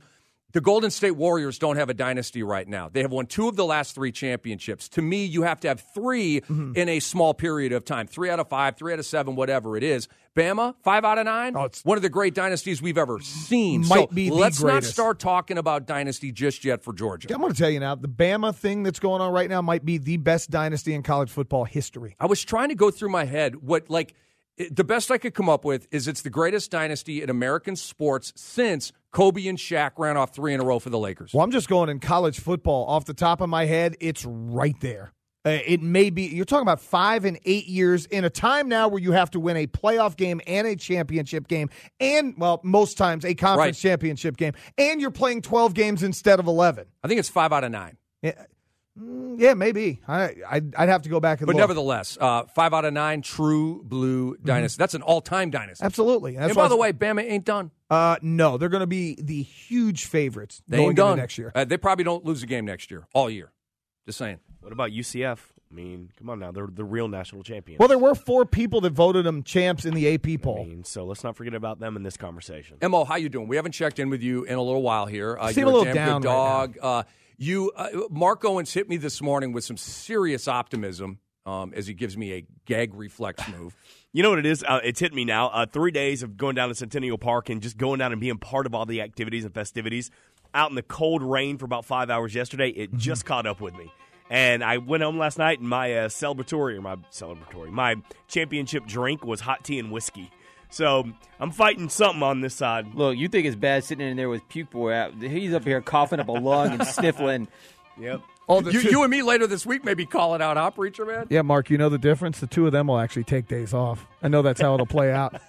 The Golden State Warriors don't have a dynasty right now. They have won two of the last three championships. To me, you have to have three mm-hmm. in a small period of time. Three out of five, three out of seven, whatever it is. Bama, five out of nine. Oh, it's one of the great dynasties we've ever seen. Might so be the let's greatest. not start talking about dynasty just yet for Georgia. I'm going to tell you now, the Bama thing that's going on right now might be the best dynasty in college football history. I was trying to go through my head what, like, the best I could come up with is it's the greatest dynasty in American sports since Kobe and Shaq ran off three in a row for the Lakers. Well, I'm just going in college football. Off the top of my head, it's right there. Uh, it may be, you're talking about five and eight years in a time now where you have to win a playoff game and a championship game and, well, most times a conference right. championship game, and you're playing twelve games instead of eleven. I think it's five out of nine. Yeah. Yeah, maybe. I, I'd, I'd have to go back and but look. But nevertheless, uh, five out of nine, true blue dynasty. Mm-hmm. That's an all-time dynasty. Absolutely. That's and by the way, Bama ain't done. Uh, no, they're going to be the huge favorites they going ain't done. into next year. Uh, they probably don't lose a game next year, all year. Just saying. What about U C F? I mean, come on now. They're the real national champions. Well, there were four people that voted them champs in the A P poll. I mean, so let's not forget about them in this conversation. M O, how you doing? We haven't checked in with you in a little while here. Uh, Seem you're a little damn down good dog. right now. Uh, You, uh, Mark Owens hit me this morning with some serious optimism um, as he gives me a gag reflex move. You know what it is? Uh, it's hit me now. Uh, three days of going down to Centennial Park and just going down and being part of all the activities and festivities. Out in the cold rain for about five hours yesterday, it mm-hmm. just caught up with me. And I went home last night, and my uh, celebratory, or my celebratory, my championship drink was hot tea and whiskey. So I'm fighting something on this side. Look, you think it's bad sitting in there with Puke Boy out. He's up here coughing up a lung and sniffling. Yep. Oh, you, you and me later this week maybe call it out, huh, Preacher Man? Yeah, Mark, you know the difference? The two of them will actually take days off. I know that's how it'll play out.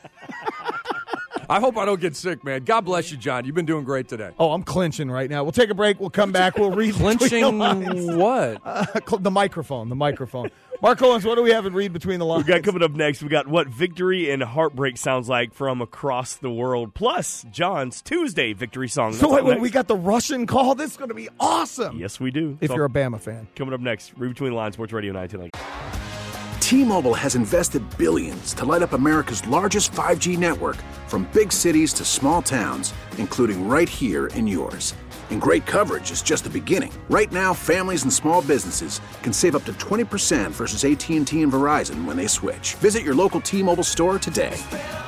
I hope I don't get sick, man. God bless you, John. You've been doing great today. Oh, I'm clinching right now. We'll take a break. We'll come back. We'll read Clinching what? Uh, the microphone. The microphone. Mark Owens, what do we have in Read Between the Lines? We got coming up next. We got what victory and heartbreak sounds like from across the world. Plus, John's Tuesday victory song. So wait, wait, we got the Russian call. This is going to be awesome. Yes, we do. If so, you're a Bama fan. Coming up next, Read Between the Lines, Sports Radio ninety-two. T-Mobile has invested billions to light up America's largest five G network, from big cities to small towns, including right here in yours. And great coverage is just the beginning. Right now, families and small businesses can save up to twenty percent versus A T and T and Verizon when they switch. Visit your local T-Mobile store today.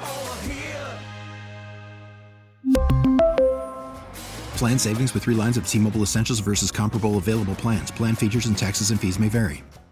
Plan savings with three lines of T-Mobile Essentials versus comparable available plans. Plan features and taxes and fees may vary.